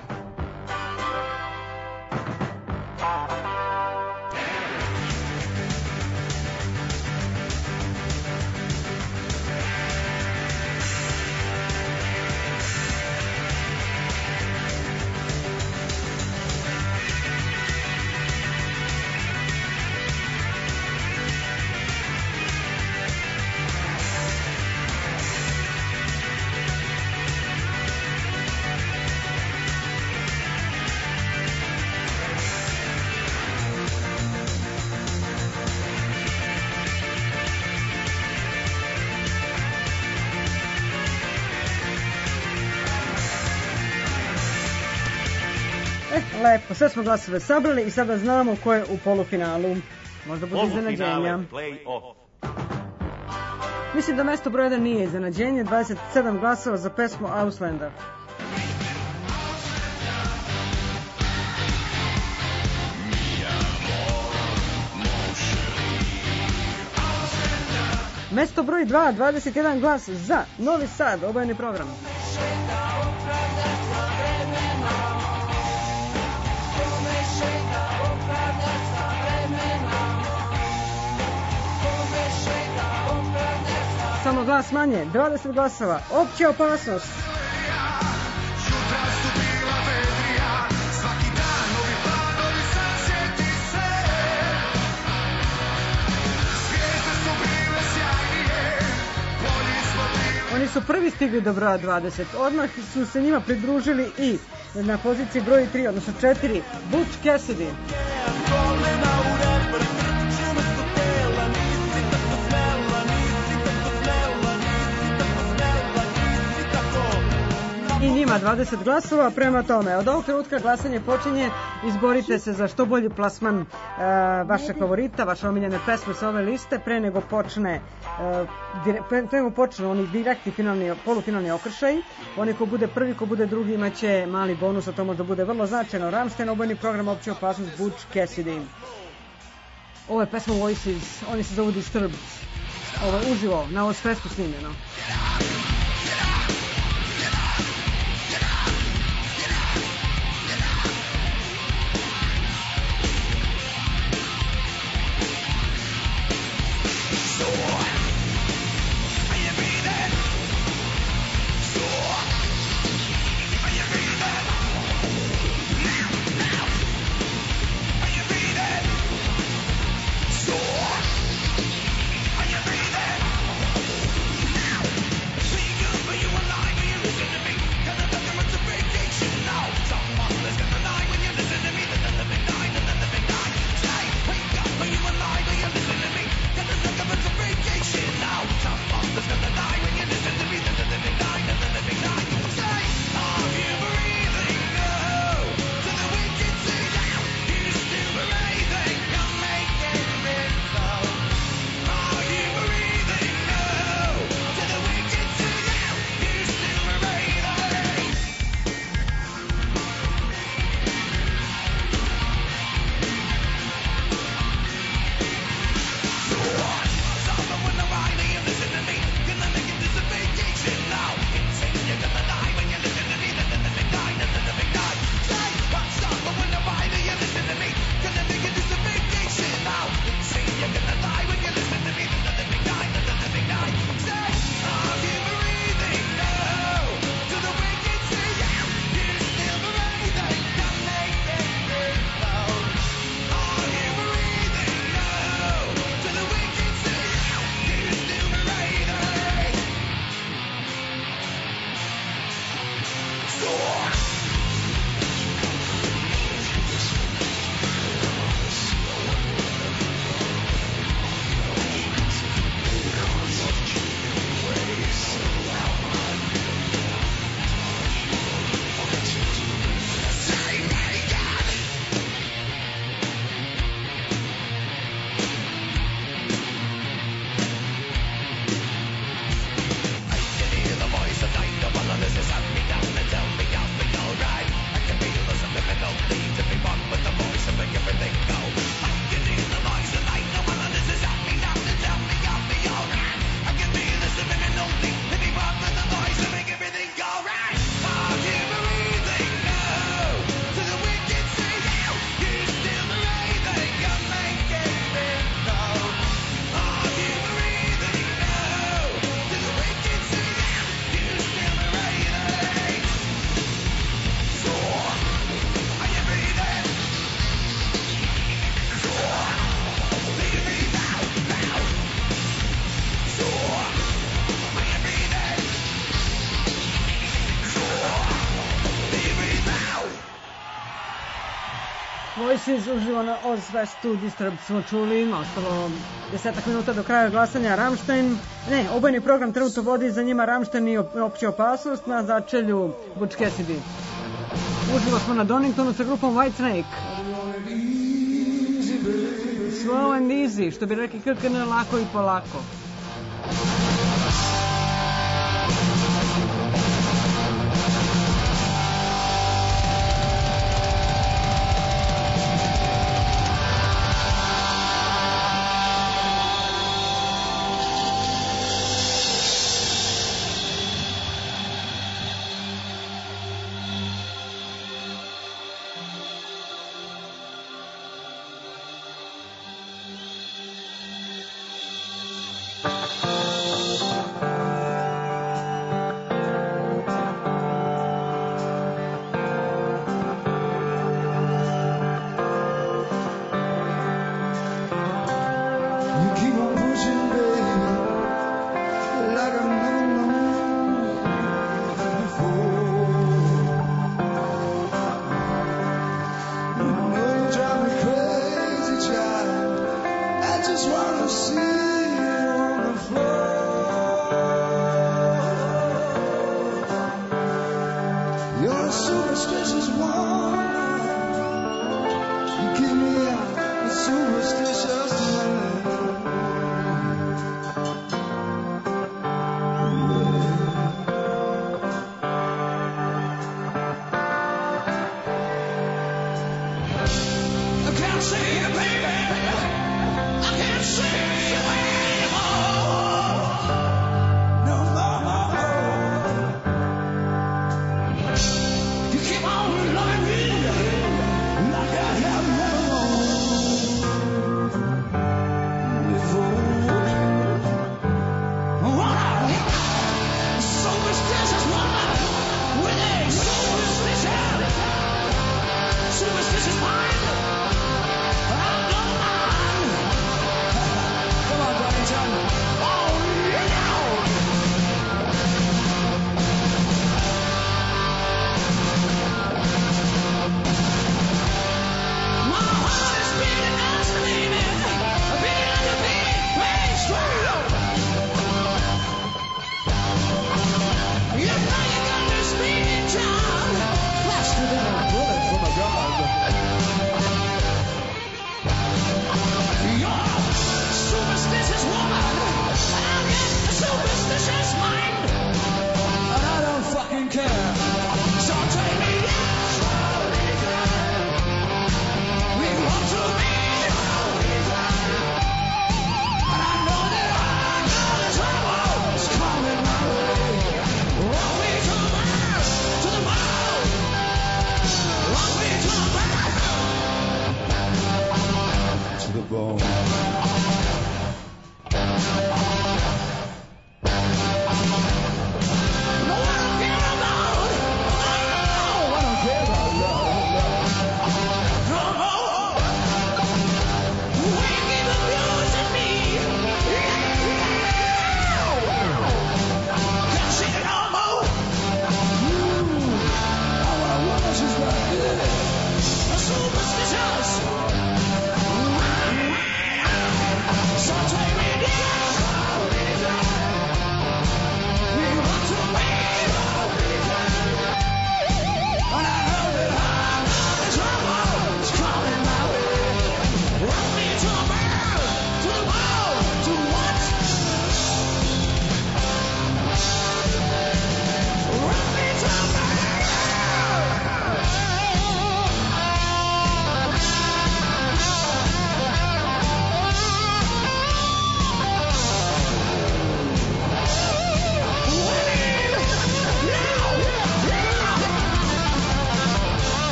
Lepo, sve smo glasove sabrali i sada znamo ko je u polufinalu. Možda bude iznenađenja. Mislim da mesto broj 1 nije iznenađenje, 27 glasova za pesmu Auslander. Mesto broj 2, 21 glas za Novi Sad, obojeni program. Samo glas manje, 20 glasova, Opća opasnost. Oni su prvi stigli do broja 20, odmah su se njima pridružili i na poziciji broj 3, odnosno 4, Butch Cassidy. I njima 20 glasova, prema tome od ovog trenutka glasanje počinje, izborite se za što bolji plasman vašeg favorita, vaše omiljene pesme sa ove liste, pre nego počne oni direktni polufinalni okršaj. Oni ko bude prvi, ko bude drugi imaće mali bonus, a to možda bude vrlo značajno. Rammstein, obojni program, Opća opasnost, Butch Cassidy. Ovo je pesma Voices, oni se zovu Disturbed. Ovo je uživo, na Ozfestu snimljeno. Voices uživo na Ozfestu, Disturbed smo čuli, ostalo 10 minuta do kraja glasanja. Rammstein, obojni program trenutno vodi za njima Rammstein i Opća opasnost, na začelju Butch Cassidy. Uživo smo na Doningtonu sa grupom Whitesnake. Slow and easy, što bi rekli krkne lako i polako.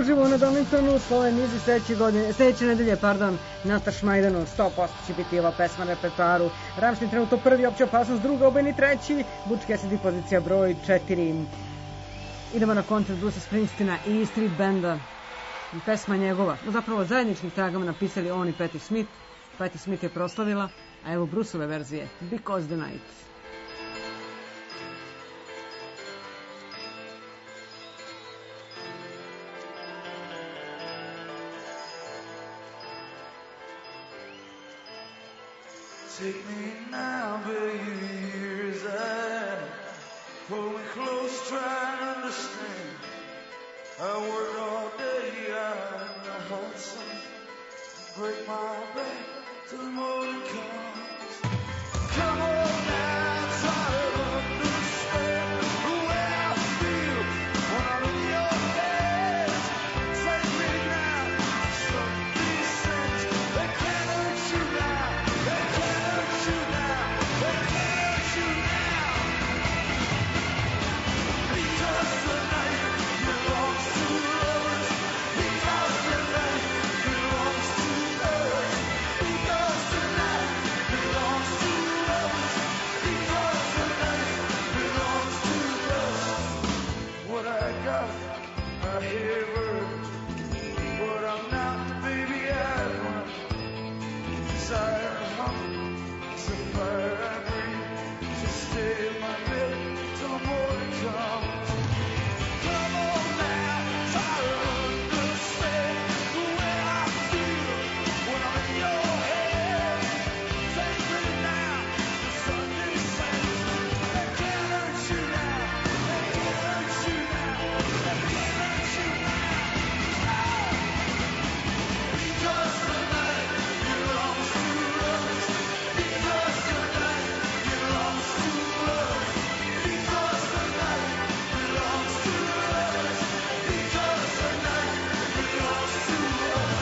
uživo na Doningtonu, Sloveniji sledeće nedelje, na Šmajdanu, 100% će biti ova pesma na repertoaru. Rammstein trenutno prvi, Opća opasnost druga, Obojeni treći, Butch Cassidy pozicija broj 4. Idemo na koncert Bruce'a Springsteena i Street Banda. Pesma njegova, zapravo zajedničkim tragama napisali on i Patti Smith. Patti Smith je proslavila, a evo Bruce'ove verzije, Because the Night. Take me now, baby, years ahead. Pull me close, try and understand. I work all day out in the hot sun. Break my back till the morning comes. Come on now, try to understand the way I feel when I'm in your hands. Take me now, some of these things, they can't hurt you now. They can't hurt you now. They can't hurt you now. Because the night belongs to lovers. Because the night belongs to us. Because the night belongs to lovers. Because the night belongs to us. What I got, I have earned. What I'm not, baby, I've won. Desire and hunger, it's a fire I breathe. So stay in my bed till the morning comes. Come on now, try to understand the way I feel when I'm in your head. Take me now, the Sunday saints. They can't hurt you now. They can't hurt you now. They can't hurt you now. Because the night belongs to us. Because the night belongs to us. Because the night belongs to us. Because the night belongs to us.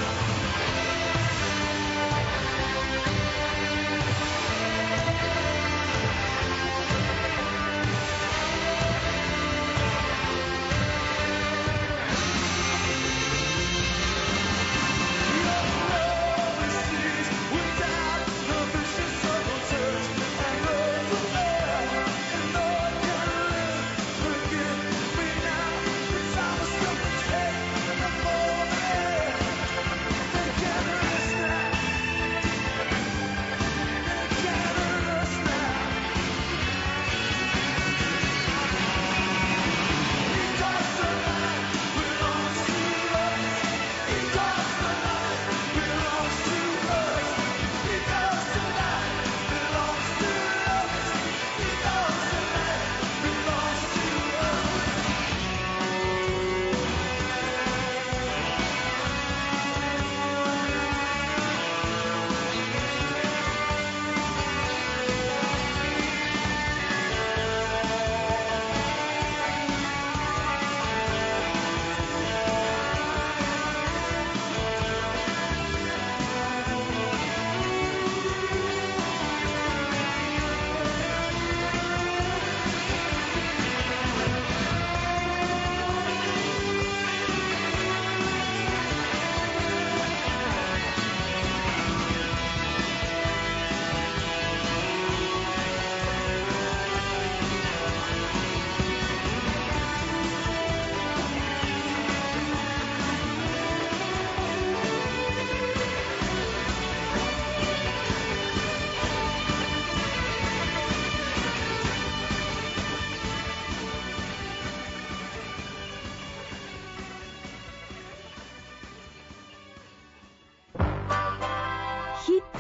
Hit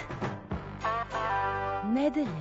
nedelje.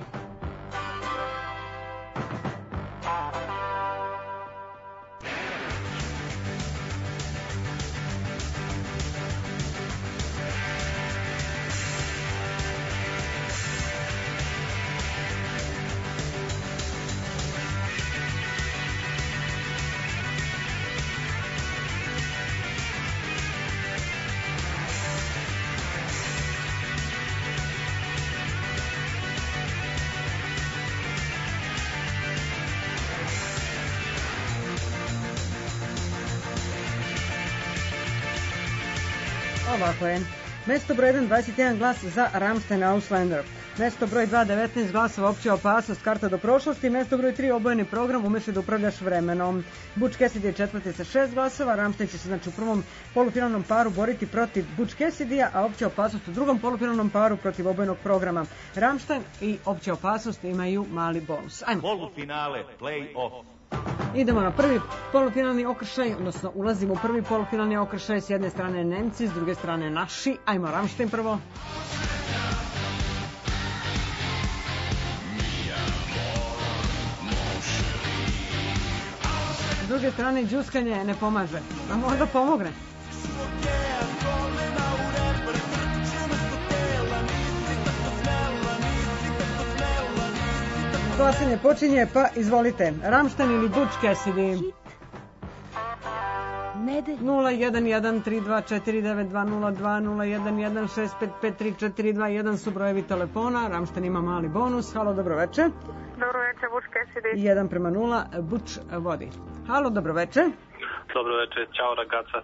ovako je. Mesto broj 1, 21 glas za Rammstein Auslander. Mesto broj 2, 19 glasova Opća opasnost, karta do prošlosti. Mesto broj 3, obojeni program, umeš da upravljaš vremenom. Butch Cassidy je četvrti sa 6 glasova. Rammstein će se znači u prvom polufinalnom paru boriti protiv Butch Cassidy-a, a Opća opasnost u drugom polufinalnom paru protiv obojenog programa. Rammstein i Opća opasnost imaju mali bonus. Ajmo. Polufinale, play-off. Idemo na prvi polufinalni okršaj, odnosno ulazimo u prvi polufinalni okršaj, s jedne strane Nemci, s druge strane naši. Ajmo Rammstein prvo. S druge strane džuskanje ne pomaže, a možda pomogne. Glasanje počinje, pa izvolite. Rammstein ili Butch Cassidy? Nedelje. 011-324-9202-011-655-3421 su brojevi telefona. Rammstein ima mali bonus. Halo, dobroveče. Dobroveče, Butch Cassidy. 1:0, Butch vodi. Halo, dobroveče. Dobroveče, čao ragazza.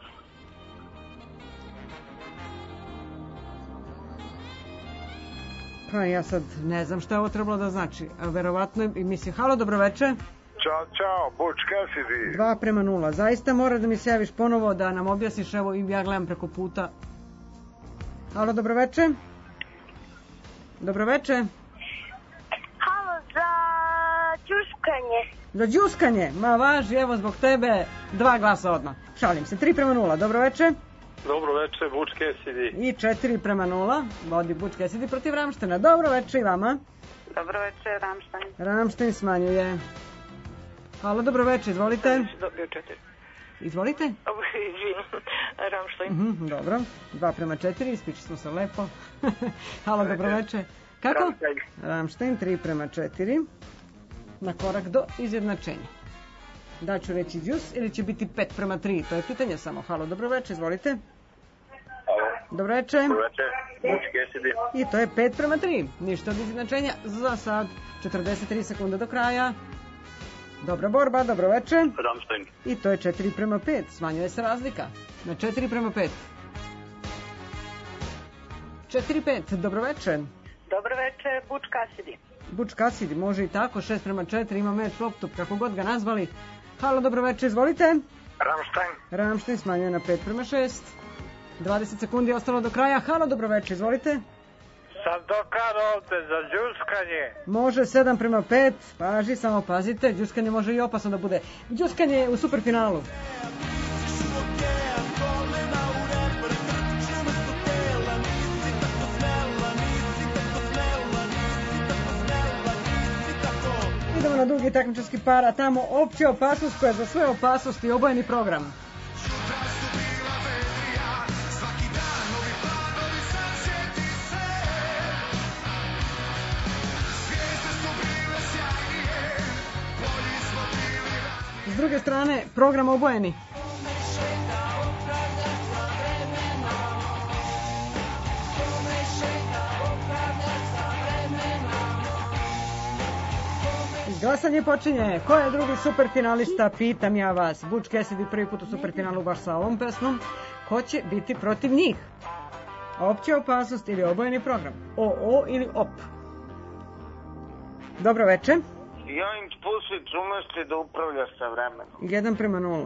Pa ja sad ne znam šta je ovo trebalo da znači. Verovatno i misli, halo, dobroveče. Ćao, Butch Cassidy. 2:0. Zaista mora da mi se javiš ponovo da nam objasniš, evo i ja gledam preko puta. Halo, dobroveče. Dobroveče. Halo, za džuskanje. Za džuskanje? Ma važi, evo zbog tebe 2 glasa odmah. Šalim se, 3:0. Dobroveče. Dobroveče, Butch Cassidy. I 4:0. Vodi Butch Cassidy protiv Rammsteina. Dobroveče i vama. Dobroveče, Rammstein. Rammstein smanjuje. Halo, dobroveče, izvolite. Dobio 4. Izvolite. Izvini, Rammstein. Dobro, 2:4, ispričali smo se lepo. Halo, dobroveče. Kako? Rammstein, 3:4. Na korak do izjednačenja. Da ću reći džus ili će biti 5:3, to je pitanje samo. Halo, dobroveče, izvolite. Halo. Dobroveče. Dobroveče, Butch Cassidy. I to je 5:3, ništa od izjednačenja za sad. 43 sekunde do kraja. Dobra borba, dobroveče. Rammstein. I to je 4:5, smanjuje se razlika na 4:5. 4:5, dobroveče. Dobroveče, Butch Cassidy. Butch Cassidy, može i tako, 6:4, ima meč loptu, kako god ga nazvali. Halo, dobroveče, izvolite. Rammstein. Rammstein smanjuje na 5:6. 20 sekundi je ostalo do kraja. Halo, dobroveče, izvolite. Sam dokar ovde za džuskanje. Može 7:5, paži, samo pazite, džuskanje može i opasno da bude. Džuskanje je u superfinalu. Idemo na drugi takmičarski par, a tamo Opća opasnost koja je za sve opasnosti obojeni program. S druge strane, program obojeni. Glasanje počinje. Ko je drugi superfinalista? Pitam ja vas. Butch Cassidy prvi put u superfinalu baš sa ovom pesmom. Ko će biti protiv njih? Opća opasnost ili obojeni program? OO ili OP? Dobro veče. Ja im Pusić, umeš li da upravljaš sa vremenom? 1:0.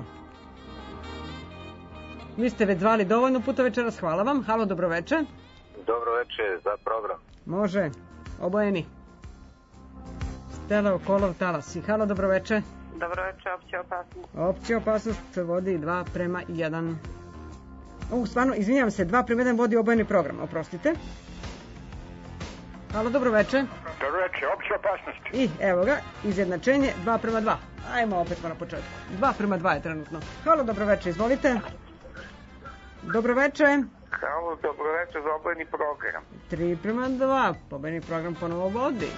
Vi ste već zvali dovoljno puta večeras, hvala vam. Halo, dobroveče. Dobroveče, za program. Može, obojeni. Stela Okolov Talasi. Halo, dobroveče. Dobroveče, Opća opasnost. Opća opasnost vodi 2:1. Stvarno, izvinjavam se, 2:1 vodi obojeni program, oprostite. Halo, dobroveče. Dobroveče, Opća opasnost. I evo ga, izjednačenje 2:2. Ajmo opet na početku. 2:2 je trenutno. Halo, dobroveče, izvolite. Dobroveče. Halo, dobroveče za obojeni program. 3:2, obojeni program ponovo vodi.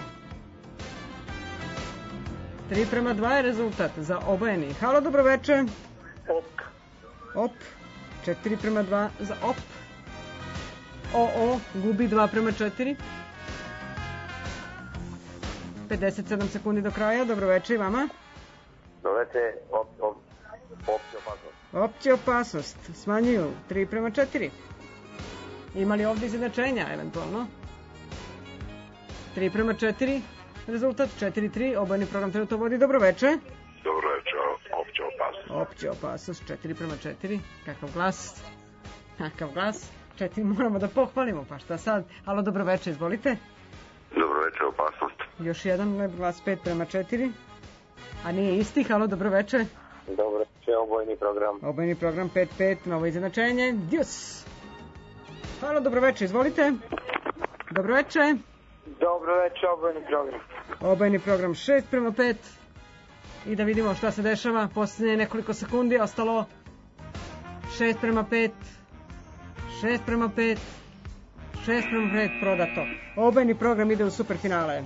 3:2 je rezultat za obojeni. Halo, dobroveče. OP. OP. 4:2 za OP. OO gubi 2:4. 57 sekundi do kraja. Dobroveče i vama. Dobroveče, Opća opasnost. Opća opasnost. Smanjuju 3:4. Ima li ovdje izjednačenja, eventualno? 3:4, rezultat 4:3, obojeni program trenutno vodi. Dobro veče. Dobro veče, opća opasnost. Opća opasnost, 4:4, kakav glas? Kakav glas? 4 moramo da pohvalimo, pa šta sad? Halo, dobro veče, izvolite. Dobro veče, opasnost. Još jedan lep glas, 5:4, a nije isti. Halo, dobro veče. Dobro veče, obojeni program. Obojeni program 5:5, novo izjednačenje, Dios. Halo, dobro veče, izvolite. Dobro veče. Dobro veče, obojeni program. Obojeni program 6:5. I da vidimo šta se dešava. Posljednje nekoliko sekundi ostalo. 6:5. 6:5. 6:5 prodato. Obojeni program ide u superfinale.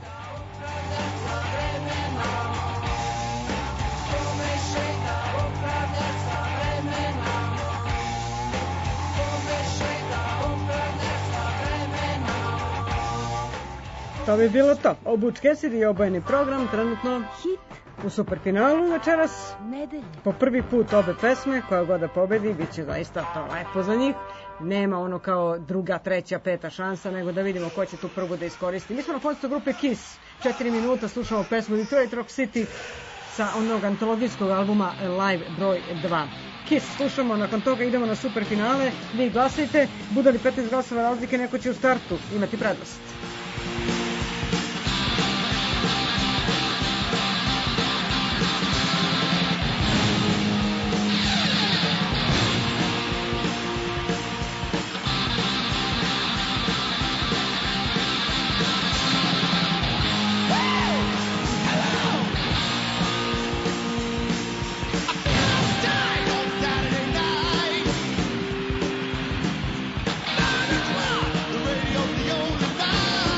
To bi bilo to. Obuč Cassidy i obojeni program trenutno u superfinalu večeras. Po prvi put obe pesme, koja god da pobedi, bit će zaista to lepo za njih. Nema ono kao druga, treća, peta šansa, nego da vidimo ko će tu prvu da iskoristi. Mi smo na koncertu grupe Kiss. 4 minuta slušamo pesmu Detroit Rock City sa onog antologijskog albuma Live broj 2. Kiss slušamo, nakon toga idemo na superfinale. Vi glasajte, bude li 15 glasova razlike, neko će u startu imati prednost. The radio, the only line.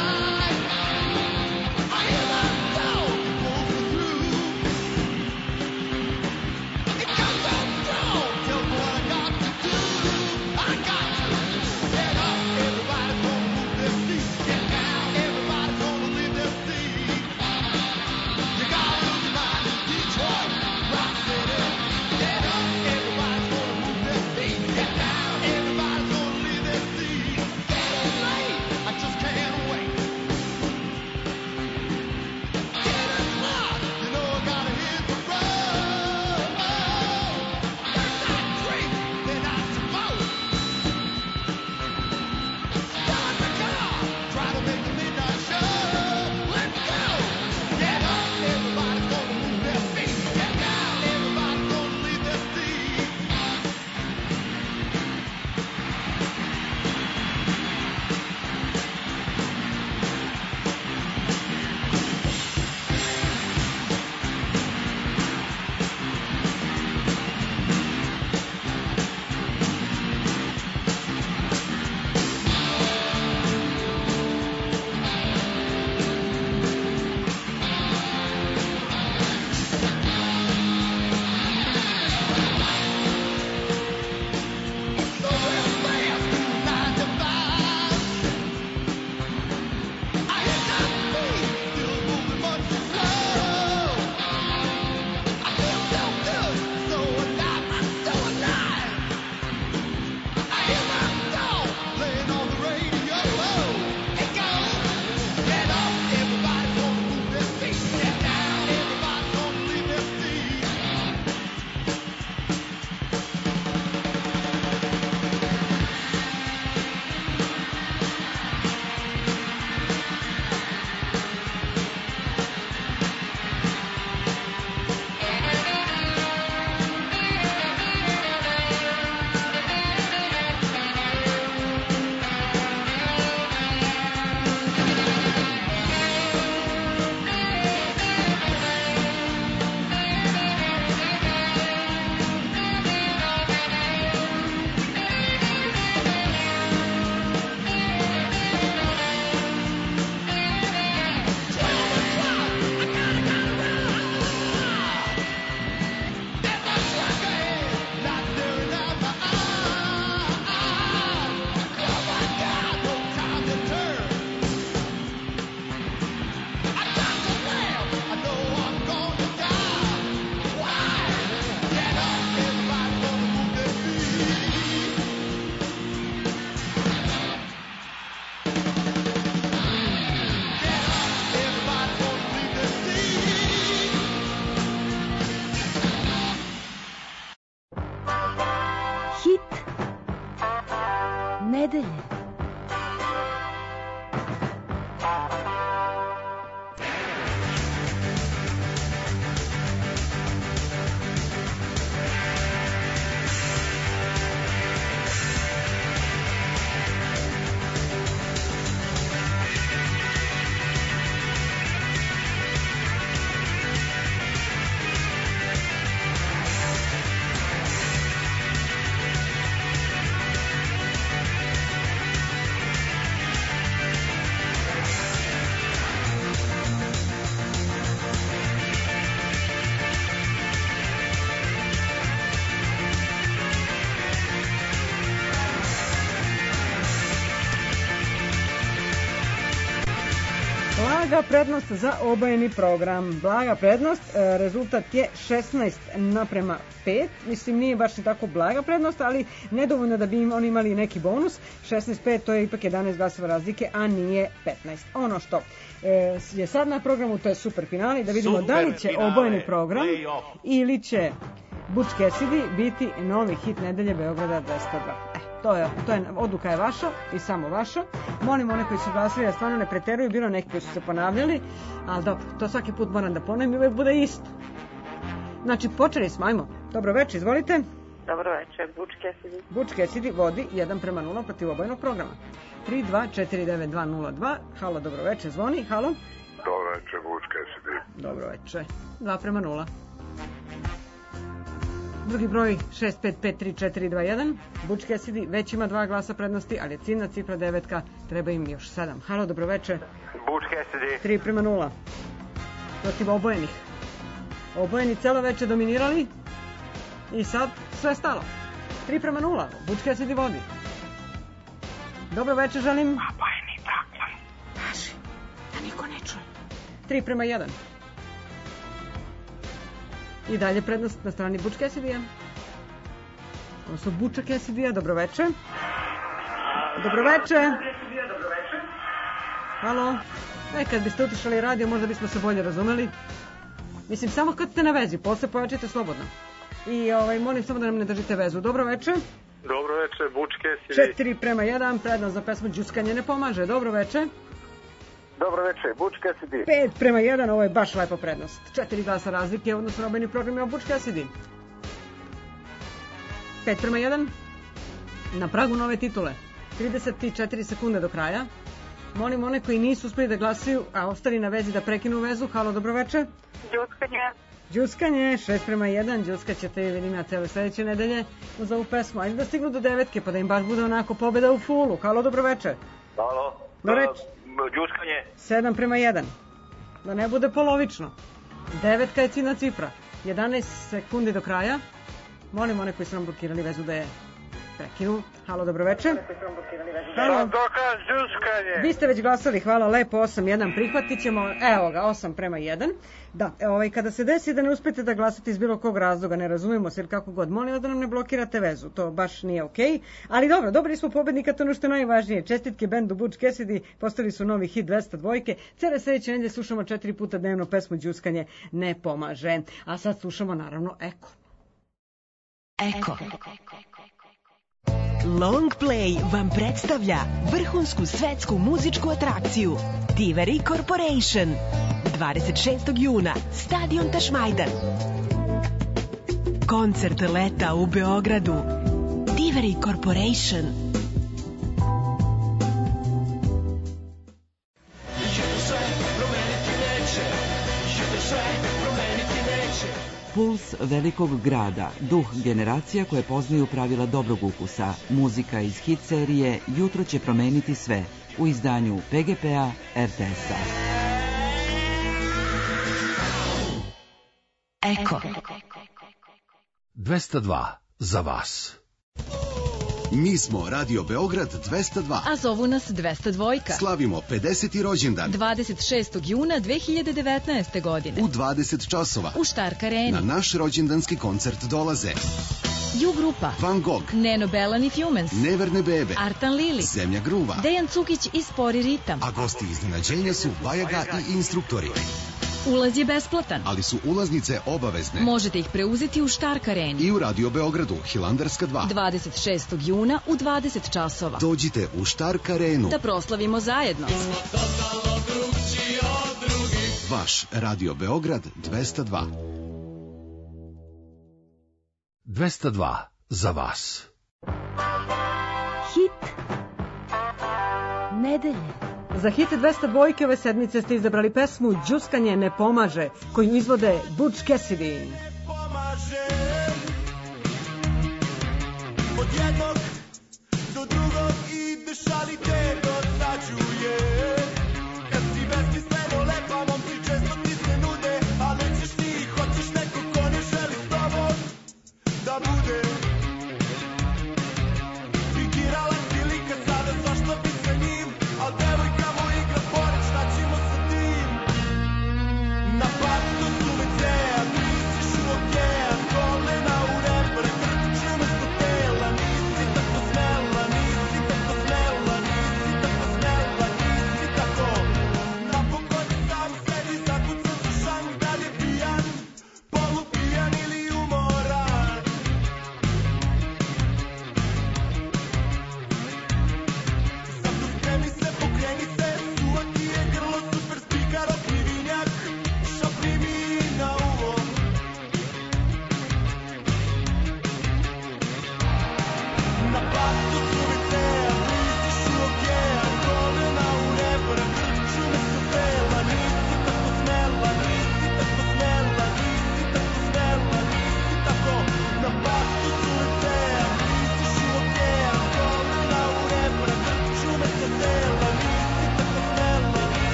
blaga prednost za obojeni program. Blaga prednost, rezultat je 16:5. Mislim, nije baš ni tako blaga prednost, ali nedovoljno da bi oni imali neki bonus. 16:5, to je ipak 11 glasova razlike, a nije 15. Ono što je sad na programu, to je super finale, da vidimo da li će obojeni program ili će Butch Cassidy biti novi hit nedelje Beograda 202. Odluka je vaša i samo vaša. Molim one koji su glasili da stvarno ne preteruju, bilo neki koji su se ponavljali, ali dobro, to svaki put moram da ponovim i uvek bude isto. Znači, počeli smo, ajmo. Dobro večer, izvolite. Dobro večer, Butch Cassidy. Butch Cassidy vodi 1:0 protiv obojnog programa. 3-2-4-9-2-0-2. Halo, dobro večer, zvoni, halo. Dobro večer, Butch Cassidy. Dobro večer, 2:0. Drugi broj 6553421. Butch Cassidy već ima 2 glasa prednosti, ali je ciljna cifra 9, treba im još 7. Halo, dobro večer. Butch Cassidy. 3:0. Protiv obojenih. Obojeni celo veče dominirali i sad sve stalo. 3:0. Butch Cassidy vodi. Dobro večer želim. Obojeni program. Kaži, da niko ne čuje. 3:1. I dalje prednost na strani Butch Cassidy-a. Odnosno Butcha Cassidy-a, dobro večer. Dobro večer. Halo. Kad biste utišali radio, možda bismo se bolje razumeli. Mislim, samo kad ste na vezi, posle pojačite slobodno. I molim samo da nam ne držite vezu. Dobro večer. Dobro večer, Butch Cassidy. 4:1, prednost za pesmu Đuskanje ne pomaže. Dobro večer. Dobro večer, Butch Cassidy. 5:1, ovo je baš lepa prednost. 4 glasa razlike, odnosno na obojeni program ima Butch Cassidy. 5:1, na pragu nove titule. 34 sekunde do kraja. Molim one koji nisu uspeli da glasaju, a ostali na vezi da prekinu vezu. Halo, dobro večer. Đuskanje, 6:1, đuskaćete i vidim ja cele sledeće nedelje uz ovu pesmu. Ajde da stignu do 9, pa da im baš bude onako pobeda u fulu. Halo, dobro večer. Halo. Đuskanje. 7:1. Da ne bude polovično. 9 je ciljna cifra. 11 sekundi do kraja. Molim one koji su nam blokirali vezu da je prekinu. Halo, dobro večer. Halo. Đuskanje. Vi ste već glasali, hvala lepo, 8:1 prihvatit ćemo. Evo ga, 8:1. Da, kada se desi da ne uspete da glasate iz bilo kog razloga, ne razumemo se ili kako god, molim da nam ne blokirate vezu, to baš nije okej. Ali dobro, dobili smo pobednika, to ono što je najvažnije. Čestitke bendu Butch Cassidy, postali su novi hit 202. Cele sledeće nedelje slušamo 4 puta dnevno pesmu Đuskanje ne pomaže. A sad slušamo naravno Eko. Eko. Long Play vam predstavlja vrhunsku svetsku muzičku atrakciju Tiveri Corporation. 26. juna, stadion Tašmajdan. Koncert leta u Beogradu. Tiveri Corporation. Puls velikog grada, duh generacija koje poznaju pravila dobrog ukusa, muzika iz hit serije Jutro će promeniti sve u izdanju PGP-a RTS-a. Eko. 202 za vas. Mi smo Radio Beograd 202. A zovu nas 202. Slavimo 50. rođendan 26. juna 2019. godine u 20 časova u Štark areni. Na naš rođendanski koncert dolaze U-grupa, Van Gogh, Neno Belan i Fjumens, Neverne bebe, Artan Lili, Zemlja gruva, Dejan Cukić i Spori ritam. A gosti iznenađenja su Bajaga i instruktori. Ulaz je besplatan, ali su ulaznice obavezne. Možete ih preuzeti u Štark areni i u Radio Beogradu, Hilandarska 2. 26. juna u 20 časova. Dođite u Štark arenu da proslavimo zajedno. Vaš Radio Beograd 202. 202 za vas. Hit nedelje. Za hit 202 ove sedmice ste izabrali pesmu Đuskanje ne pomaže, koju izvode Butch Cassidy. Od jednog do drugog ideš, ali te dosađuje.